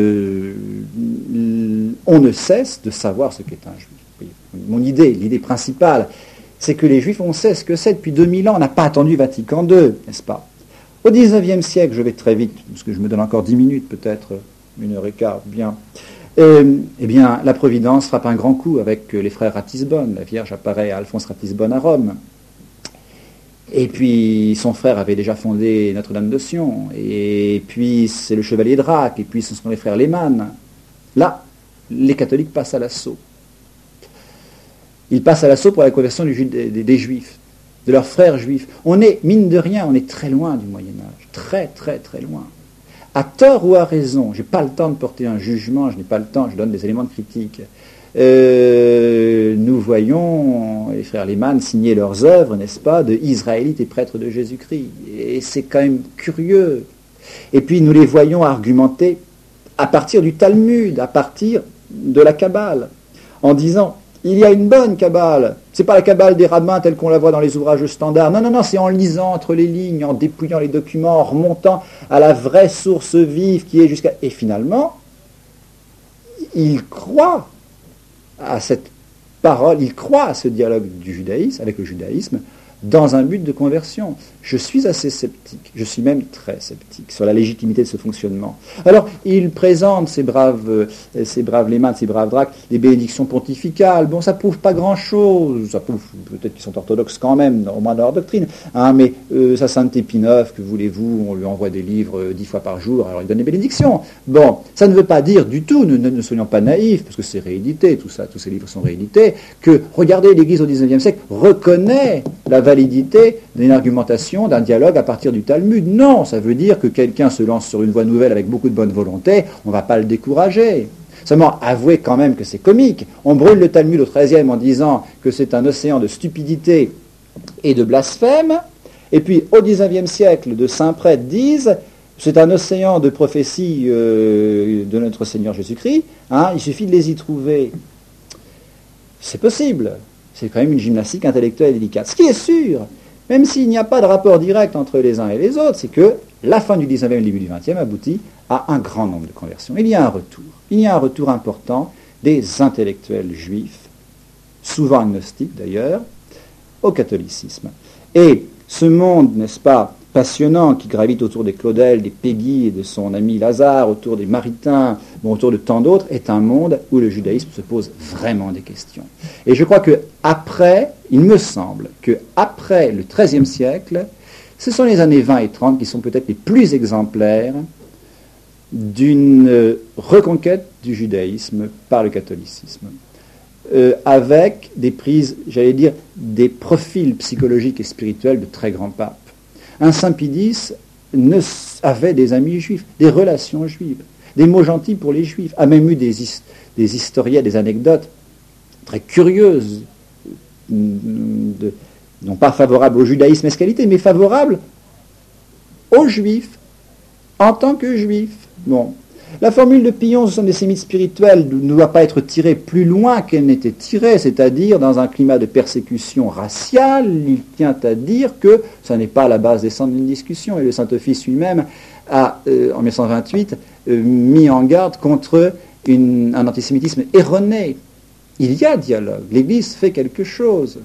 ne cesse de savoir ce qu'est un Juif. L'idée principale, c'est que les Juifs, on sait ce que c'est depuis 2000 ans, on n'a pas attendu Vatican II, n'est-ce pas ? Au XIXe siècle, je vais très vite, parce que je me donne encore 10 minutes, peut-être 1h15, bien. Eh bien, la Providence frappe un grand coup avec les frères Ratisbonne. La Vierge apparaît à Alphonse Ratisbonne à Rome. Et puis, son frère avait déjà fondé Notre-Dame de Sion. Et puis, c'est le Chevalier Drac. Et puis, ce sont les frères Lehmann. Là, les catholiques passent à l'assaut. Ils passent à l'assaut pour la conversion des Juifs, de leurs frères juifs. On est, mine de rien, on est très loin du Moyen-Âge. Très, très, très loin. À tort ou à raison, je n'ai pas le temps de porter un jugement, je n'ai pas le temps, je donne des éléments de critique. Nous voyons les frères Lehmann signer leurs œuvres, n'est-ce pas, de Israélites et prêtres de Jésus-Christ. Et c'est quand même curieux. Et puis nous les voyons argumenter à partir du Talmud, à partir de la Kabbale, en disant il y a une bonne Kabbale. C'est pas la Kabbale des rabbins telle qu'on la voit dans les ouvrages standards. Non, non, non, c'est en lisant entre les lignes, en dépouillant les documents, en remontant à la vraie source vive qui est jusqu'à... Et finalement, il croit à cette parole, il croit à ce dialogue du judaïsme, avec le judaïsme, dans un but de conversion. Je suis assez sceptique, je suis même très sceptique sur la légitimité de ce fonctionnement. Alors, il présente ces braves Lehmann, ces braves Drac, des bénédictions pontificales. Bon, ça prouve pas grand-chose, ça prouve peut-être qu'ils sont orthodoxes quand même, au moins dans leur doctrine, hein, mais sa sainteté Pie IX, que voulez-vous, on lui envoie des livres 10 fois par jour, alors il donne des bénédictions. Bon, ça ne veut pas dire du tout, ne soyons pas naïfs, parce que c'est réédité, tout ça, tous ces livres sont réédités, que, regardez, l'Église au XIXe siècle reconnaît la validité d'une argumentation, d'un dialogue à partir du Talmud. Non, ça veut dire que quelqu'un se lance sur une voie nouvelle avec beaucoup de bonne volonté, on ne va pas le décourager. Seulement, avouez quand même que c'est comique. On brûle le Talmud au XIIIe en disant que c'est un océan de stupidité et de blasphème, et puis au XIXe siècle, de saints prêtres disent C'est un océan de prophéties de notre Seigneur Jésus-Christ. Il suffit de les y trouver. C'est possible. C'est quand même une gymnastique intellectuelle délicate. Ce qui est sûr, même s'il n'y a pas de rapport direct entre les uns et les autres, c'est que la fin du 19e et le début du 20e aboutit à un grand nombre de conversions. Il y a un retour. Il y a un retour important des intellectuels juifs, souvent agnostiques d'ailleurs, au catholicisme. Et ce monde, n'est-ce pas, passionnant, qui gravite autour des Claudel, des Péguy et de son ami Lazare, autour des Maritains, autour de tant d'autres, est un monde où le judaïsme se pose vraiment des questions. Et je crois que après, il me semble que après le XIIIe siècle, ce sont les années 20 et 30 qui sont peut-être les plus exemplaires d'une reconquête du judaïsme par le catholicisme, avec des prises, j'allais dire, des profils psychologiques et spirituels de très grands papes. Un Saint Pie X avait des amis juifs, des relations juives, des mots gentils pour les juifs, a même eu des historiens, des anecdotes très curieuses, non pas favorables au judaïsme escalité, mais favorables aux juifs en tant que juifs. Bon. La formule de Pie XI, ce sont des sémites spirituels, ne doit pas être tirée plus loin qu'elle n'était tirée, c'est-à-dire dans un climat de persécution raciale. Il tient à dire que ça n'est pas à la base des centres d'une discussion, et le Saint-Office lui-même a, en 1928, mis en garde contre un antisémitisme erroné. Il y a dialogue, l'Église fait quelque chose.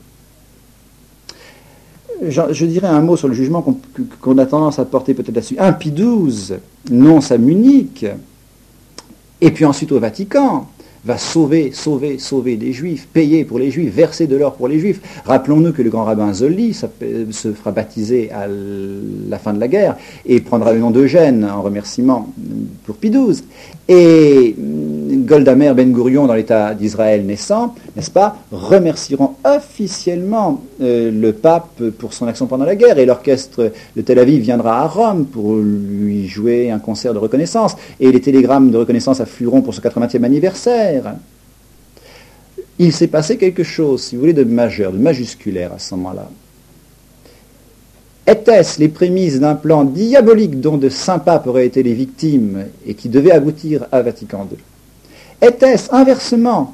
Je dirais un mot sur le jugement qu'on a tendance à porter peut-être là-dessus. Un Pie XII, nonce à Munich, et puis ensuite au Vatican, va sauver des Juifs, payer pour les Juifs, verser de l'or pour les Juifs. Rappelons-nous que le grand rabbin Zolli se fera baptiser à la fin de la guerre et prendra le nom d'Eugène en remerciement pour Pie XII. Et Golda Meir, Ben Gourion, dans l'État d'Israël naissant, n'est-ce pas, remercieront officiellement le pape pour son action pendant la guerre, et l'orchestre de Tel Aviv viendra à Rome pour lui jouer un concert de reconnaissance, et les télégrammes de reconnaissance afflueront pour son 80e anniversaire. Il s'est passé quelque chose, si vous voulez, de majeur, de majusculaire à ce moment-là. Étaient-ce les prémices d'un plan diabolique dont de saints papes auraient été les victimes et qui devait aboutir à Vatican II? Était-ce inversement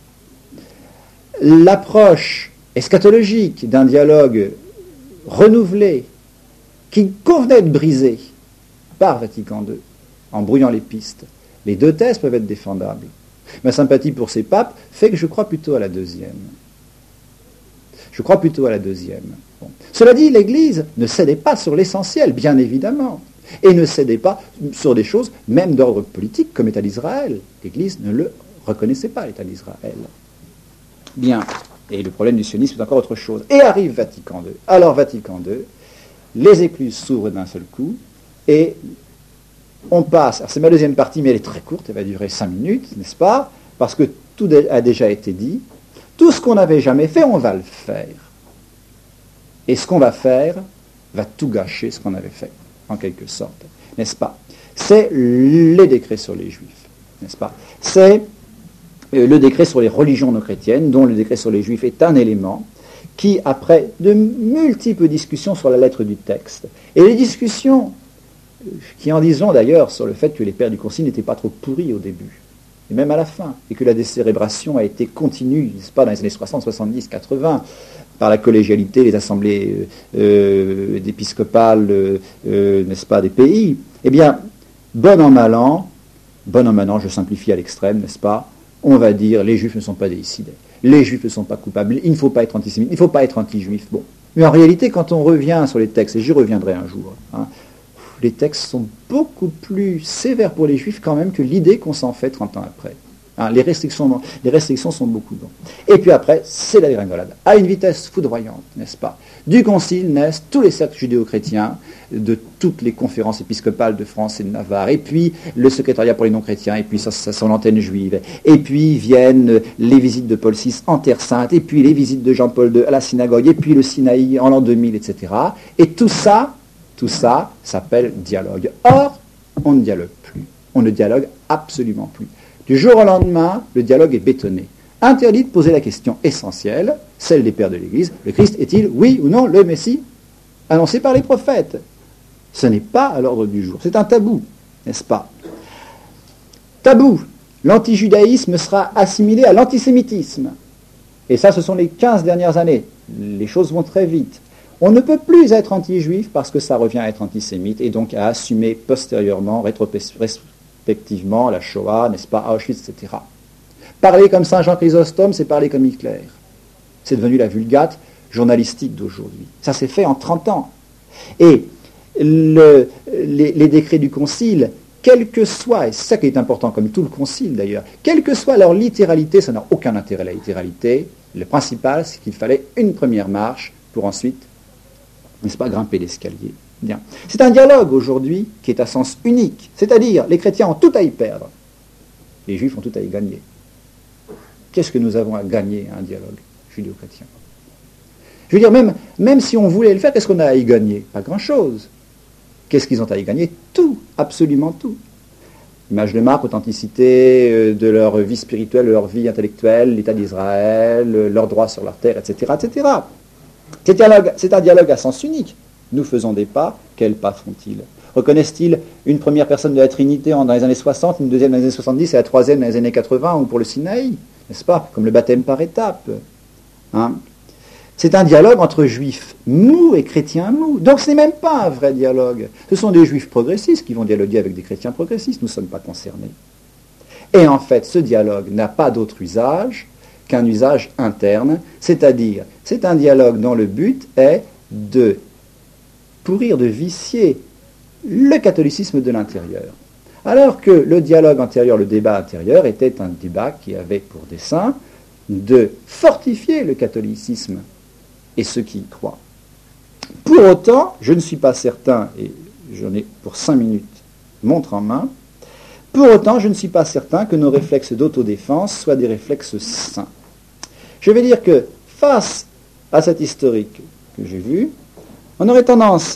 l'approche eschatologique d'un dialogue renouvelé qui convenait de briser par Vatican II en brouillant les pistes? Les deux thèses peuvent être défendables. Ma sympathie pour ces papes fait que je crois plutôt à la deuxième. Bon. Cela dit, l'Église ne cédait pas sur l'essentiel, bien évidemment, et ne cédait pas sur des choses, même d'ordre politique, comme l'État d'Israël. L'Église ne le reconnaissait pas, l'État d'Israël. Bien, et le problème du sionisme est encore autre chose. Et arrive Vatican II. Alors Vatican II, les écluses s'ouvrent d'un seul coup, et on passe, alors c'est ma deuxième partie, mais elle est très courte, elle va durer 5 minutes, n'est-ce pas? Parce que tout a déjà été dit. Tout ce qu'on n'avait jamais fait, on va le faire. Et ce qu'on va faire va tout gâcher ce qu'on avait fait, en quelque sorte, n'est-ce pas? C'est les décrets sur les Juifs, n'est-ce pas? C'est le décret sur les religions non chrétiennes, dont le décret sur les Juifs est un élément qui, après de multiples discussions sur la lettre du texte, et les discussions qui en disent long d'ailleurs sur le fait que les pères du concile n'étaient pas trop pourris au début, et même à la fin, et que la décérébration a été continue, n'est-ce pas, dans les années 60, 70, 80, par la collégialité, les assemblées épiscopales, n'est-ce pas, des pays. Eh bien, bon an, mal an, je simplifie à l'extrême, n'est-ce pas, on va dire, les Juifs ne sont pas déicidés, les Juifs ne sont pas coupables, il ne faut pas être antisémite, il ne faut pas être anti-juif. Bon. Mais en réalité, quand on revient sur les textes, et j'y reviendrai un jour, les textes sont beaucoup plus sévères pour les Juifs quand même que l'idée qu'on s'en fait 30 ans après. Les restrictions sont beaucoup longues. Et puis après, c'est la dégringolade. À une vitesse foudroyante, n'est-ce pas? Du concile naissent tous les cercles judéo-chrétiens, de toutes les conférences épiscopales de France et de Navarre, et puis le secrétariat pour les non-chrétiens, et puis son antenne juive, et puis viennent les visites de Paul VI en Terre Sainte, et puis les visites de Jean-Paul II à la synagogue, et puis le Sinaï en l'an 2000, etc. Et tout ça s'appelle dialogue. Or, on ne dialogue plus. On ne dialogue absolument plus. Du jour au lendemain, le dialogue est bétonné. Interdit de poser la question essentielle, celle des pères de l'Église. Le Christ est-il, oui ou non, le Messie annoncé par les prophètes? Ce n'est pas à l'ordre du jour. C'est un tabou, n'est-ce pas? Tabou. L'antijudaïsme sera assimilé à l'antisémitisme. Et ça, ce sont les 15 dernières années. Les choses vont très vite. On ne peut plus être anti-juif parce que ça revient à être antisémite et donc à assumer postérieurement, rétrospectivement, la Shoah, n'est-ce pas, Auschwitz, etc. Parler comme Saint Jean Chrysostome, c'est parler comme Hitler. C'est devenu la vulgate journalistique d'aujourd'hui. Ça s'est fait en 30 ans. Et les décrets du Concile, quel que soit, et c'est ça qui est important comme tout le Concile d'ailleurs, quelle que soit leur littéralité, ça n'a aucun intérêt la littéralité, le principal c'est qu'il fallait une première marche pour ensuite, n'est-ce pas, grimper l'escalier. Bien. C'est un dialogue aujourd'hui qui est à sens unique, c'est-à-dire les chrétiens ont tout à y perdre, les juifs ont tout à y gagner. Qu'est-ce que nous avons à gagner à un dialogue judéo-chrétien? Je veux dire, même si on voulait le faire, qu'est-ce qu'on a à y gagner? Pas grand-chose. Qu'est-ce qu'ils ont à y gagner? Tout, absolument tout. Image de marque, authenticité de leur vie spirituelle, de leur vie intellectuelle, l'État d'Israël, leurs droits sur leur terre, etc., etc. C'est un dialogue à sens unique. Nous faisons des pas, quels pas font-ils? Reconnaissent-ils une première personne de la Trinité dans les années 60, une deuxième dans les années 70 et la troisième dans les années 80 ou pour le Sinaï? N'est-ce pas? Comme le baptême par étapes. Hein? C'est un dialogue entre juifs mous et chrétiens mous. Donc ce n'est même pas un vrai dialogue. Ce sont des juifs progressistes qui vont dialoguer avec des chrétiens progressistes. Nous ne sommes pas concernés. Et en fait, ce dialogue n'a pas d'autre usage qu'un usage interne, c'est-à-dire, c'est un dialogue dont le but est de pourrir, de vicier le catholicisme de l'intérieur. Alors que le dialogue antérieur, le débat intérieur, était un débat qui avait pour dessein de fortifier le catholicisme et ceux qui y croient. Pour autant, je ne suis pas certain, et j'en ai pour 5 minutes montre en main, pour autant, je ne suis pas certain que nos réflexes d'autodéfense soient des réflexes sains. Je vais dire que face à cet historique que j'ai vu, on aurait tendance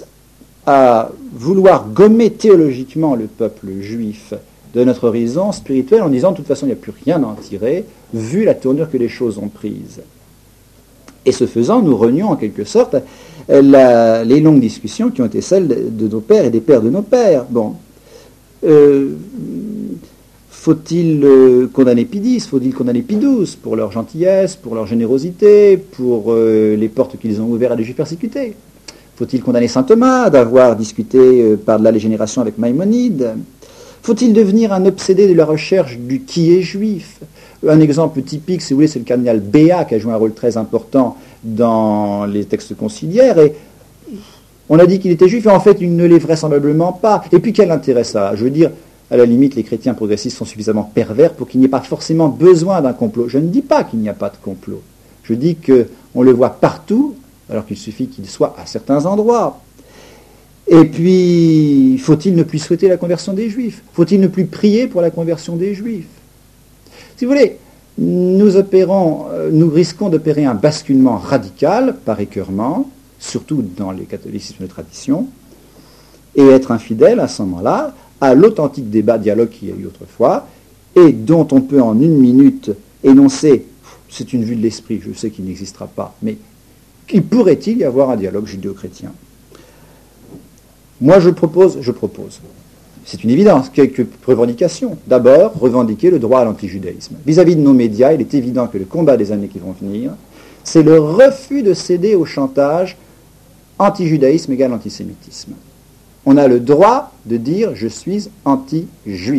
à vouloir gommer théologiquement le peuple juif de notre horizon spirituel en disant de toute façon il n'y a plus rien à en tirer vu la tournure que les choses ont prise. Et ce faisant, nous renions en quelque sorte les longues discussions qui ont été celles de nos pères et des pères de nos pères. Bon. Faut-il condamner Pie X? Faut-il condamner Pie XII pour leur gentillesse, pour leur générosité, pour les portes qu'ils ont ouvertes à des juifs persécutés? Faut-il condamner saint Thomas d'avoir discuté par-delà les générations avec Maïmonide? Faut-il devenir un obsédé de la recherche du qui est juif? Un exemple typique, si vous voulez, c'est le cardinal Béat qui a joué un rôle très important dans les textes conciliaires. Et on a dit qu'il était juif, et en fait, il ne l'est vraisemblablement pas. Et puis, quel intérêt ça a? Je veux dire, à la limite, les chrétiens progressistes sont suffisamment pervers pour qu'il n'y ait pas forcément besoin d'un complot. Je ne dis pas qu'il n'y a pas de complot. Je dis qu'on le voit partout, alors qu'il suffit qu'il soit à certains endroits. Et puis, faut-il ne plus souhaiter la conversion des Juifs? Faut-il ne plus prier pour la conversion des Juifs? Si vous voulez, nous risquons d'opérer un basculement radical par écœurement, surtout dans les catholicismes de tradition, et être infidèle à ce moment-là à l'authentique débat, dialogue qu'il y a eu autrefois, et dont on peut en une minute énoncer, c'est une vue de l'esprit, je sais qu'il n'existera pas, mais qu'il pourrait-il y avoir un dialogue judéo-chrétien? Moi je propose, c'est une évidence, quelques revendications. D'abord, revendiquer le droit à l'antijudaïsme. Vis-à-vis de nos médias, il est évident que le combat des années qui vont venir, c'est le refus de céder au chantage antijudaïsme égale antisémitisme. On a le droit de dire « je suis anti-juif ».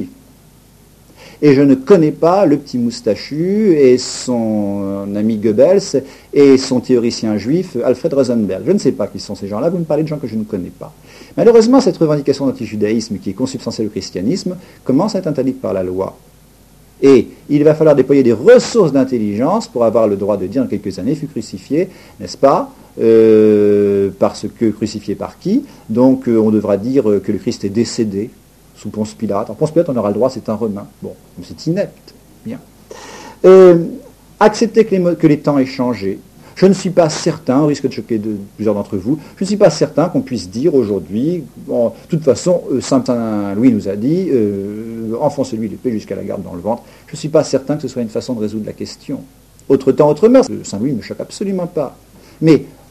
Et je ne connais pas le petit moustachu et son ami Goebbels et son théoricien juif Alfred Rosenberg. Je ne sais pas qui sont ces gens-là, vous me parlez de gens que je ne connais pas. Malheureusement, cette revendication d'antijudaïsme qui est consubstantielle au christianisme commence à être interdite par la loi. Et il va falloir déployer des ressources d'intelligence pour avoir le droit de dire dans quelques années fut crucifié, n'est-ce pas, parce que crucifié par qui? Donc on devra dire que le Christ est décédé sous Ponce Pilate. En Ponce Pilate, on aura le droit, c'est un Romain. Bon, c'est inepte. Bien. Accepter que les temps aient changé. Je ne suis pas certain, au risque de choquer plusieurs d'entre vous, je ne suis pas certain qu'on puisse dire aujourd'hui, bon, de toute façon, Saint Louis nous a dit, enfoncez-lui l'épée jusqu'à la garde dans le ventre. Je ne suis pas certain que ce soit une façon de résoudre la question. Autre temps, autre mœurs. Saint Louis ne me choque absolument pas. Mais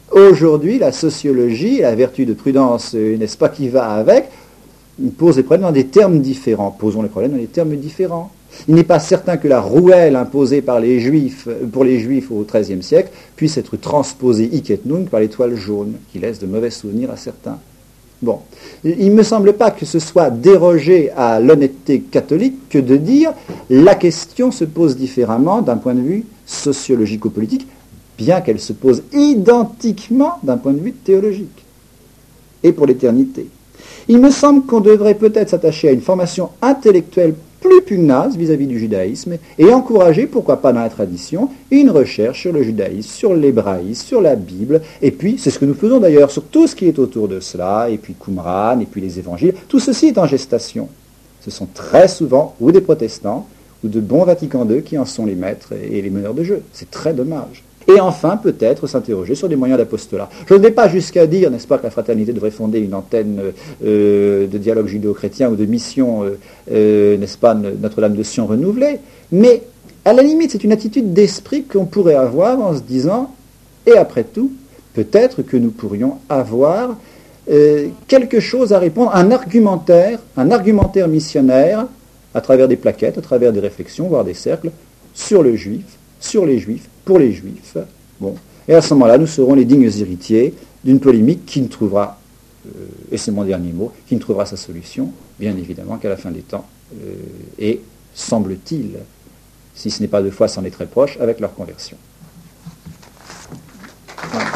Aujourd'hui, la sociologie, la vertu de prudence, n'est-ce pas, qui va avec, pose les problèmes dans des termes différents. Posons les problèmes dans des termes différents. Il n'est pas certain que la rouelle imposée pour les Juifs au XIIIe siècle puisse être transposée hic et nunc par l'étoile jaune, qui laisse de mauvais souvenirs à certains. Bon, il ne me semble pas que ce soit déroger à l'honnêteté catholique que de dire la question se pose différemment d'un point de vue sociologico-politique, bien qu'elle se pose identiquement d'un point de vue théologique, et pour l'éternité. Il me semble qu'on devrait peut-être s'attacher à une formation intellectuelle plus pugnace vis-à-vis du judaïsme et encourager, pourquoi pas dans la tradition, une recherche sur le judaïsme, sur l'hébraïsme, sur la Bible, et puis, c'est ce que nous faisons d'ailleurs, sur tout ce qui est autour de cela, et puis Qumran, et puis les évangiles, tout ceci est en gestation. Ce sont très souvent ou des protestants, ou de bons Vatican II qui en sont les maîtres et les meneurs de jeu. C'est très dommage. Et enfin, peut-être s'interroger sur des moyens d'apostolat. Je ne vais pas jusqu'à dire, n'est-ce pas, que la fraternité devrait fonder une antenne de dialogue judéo-chrétien ou de mission, n'est-ce pas, Notre-Dame de Sion renouvelée, mais à la limite, c'est une attitude d'esprit qu'on pourrait avoir en se disant, et après tout, peut-être que nous pourrions avoir quelque chose à répondre, un argumentaire missionnaire, à travers des plaquettes, à travers des réflexions, voire des cercles, sur le juif, sur les juifs, pour les juifs. Bon. Et à ce moment-là, nous serons les dignes héritiers d'une polémique qui ne trouvera, et c'est mon dernier mot, qui ne trouvera sa solution, bien évidemment, qu'à la fin des temps, et, semble-t-il, si ce n'est pas 2 fois, c'en est très proche, avec leur conversion. Voilà.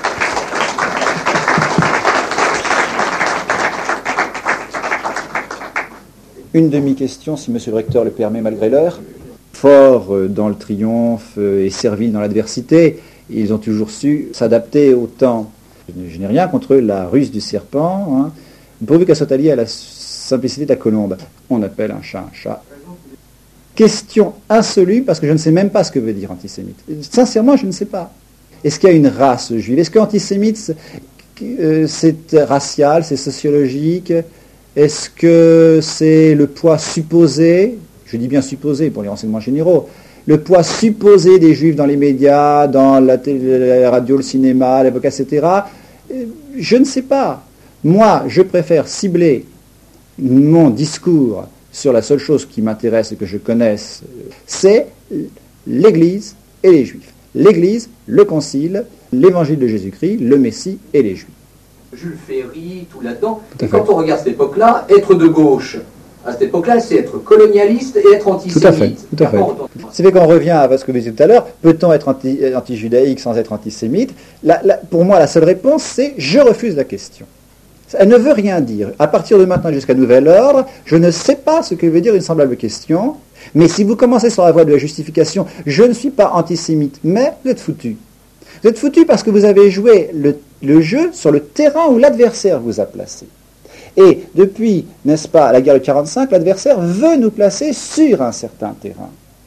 Une demi-question, si M. le recteur le permet, malgré l'heure. Fort dans le triomphe et servile dans l'adversité, ils ont toujours su s'adapter au temps. Je n'ai rien contre la ruse du serpent, pourvu qu'elle soit alliée à la simplicité de la colombe. On appelle un chat un chat. Question insoluble, parce que je ne sais même pas ce que veut dire antisémite. Sincèrement, je ne sais pas. Est-ce qu'il y a une race juive? Est-ce qu'antisémite, c'est racial, c'est sociologique? Est-ce que c'est le poids supposé, je dis bien supposé pour les renseignements généraux, le poids supposé des juifs dans les médias, dans la radio, le cinéma, l'avocat, etc. Je ne sais pas. Moi, je préfère cibler mon discours sur la seule chose qui m'intéresse et que je connaisse, c'est l'Église et les Juifs. L'Église, le Concile, l'Évangile de Jésus-Christ, le Messie et les Juifs. Jules Ferry, tout là-dedans. Et quand on regarde cette époque-là, être de gauche, à cette époque-là, c'est être colonialiste et être antisémite. Tout à fait. Tout à fait. C'est fait qu'on revient à ce que vous disiez tout à l'heure. Peut-on être anti-judaïque sans être antisémite? Pour moi, la seule réponse, c'est « je refuse la question ». Elle ne veut rien dire. À partir de maintenant jusqu'à nouvel ordre, je ne sais pas ce que veut dire une semblable question, mais si vous commencez sur la voie de la justification, je ne suis pas antisémite, mais vous êtes foutu. Vous êtes foutu parce que vous avez joué le jeu sur le terrain où l'adversaire vous a placé. Et depuis, n'est-ce pas, la guerre de 1945, l'adversaire veut nous placer sur un certain terrain.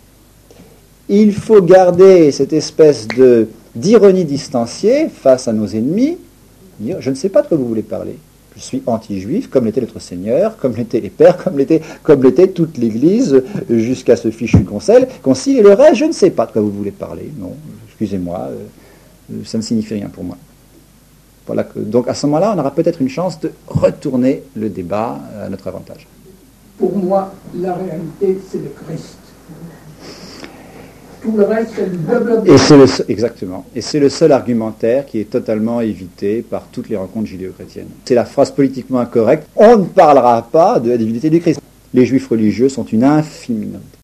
Il faut garder cette espèce d'ironie distanciée face à nos ennemis, dire « je ne sais pas de quoi vous voulez parler ». Je suis anti-juif, comme l'était notre Seigneur, comme l'étaient les pères, comme l'était toute l'Église, jusqu'à ce fichu concile, et le reste, je ne sais pas de quoi vous voulez parler. Non, excusez-moi, ça ne signifie rien pour moi. Voilà donc à ce moment-là, on aura peut-être une chance de retourner le débat à notre avantage. Pour moi, la réalité, c'est le Christ. Tout le reste, c'est le développement. Exactement. Et c'est le seul argumentaire qui est totalement évité par toutes les rencontres judéo-chrétiennes. C'est la phrase politiquement incorrecte. On ne parlera pas de la divinité du Christ. Les juifs religieux sont une infime minorité.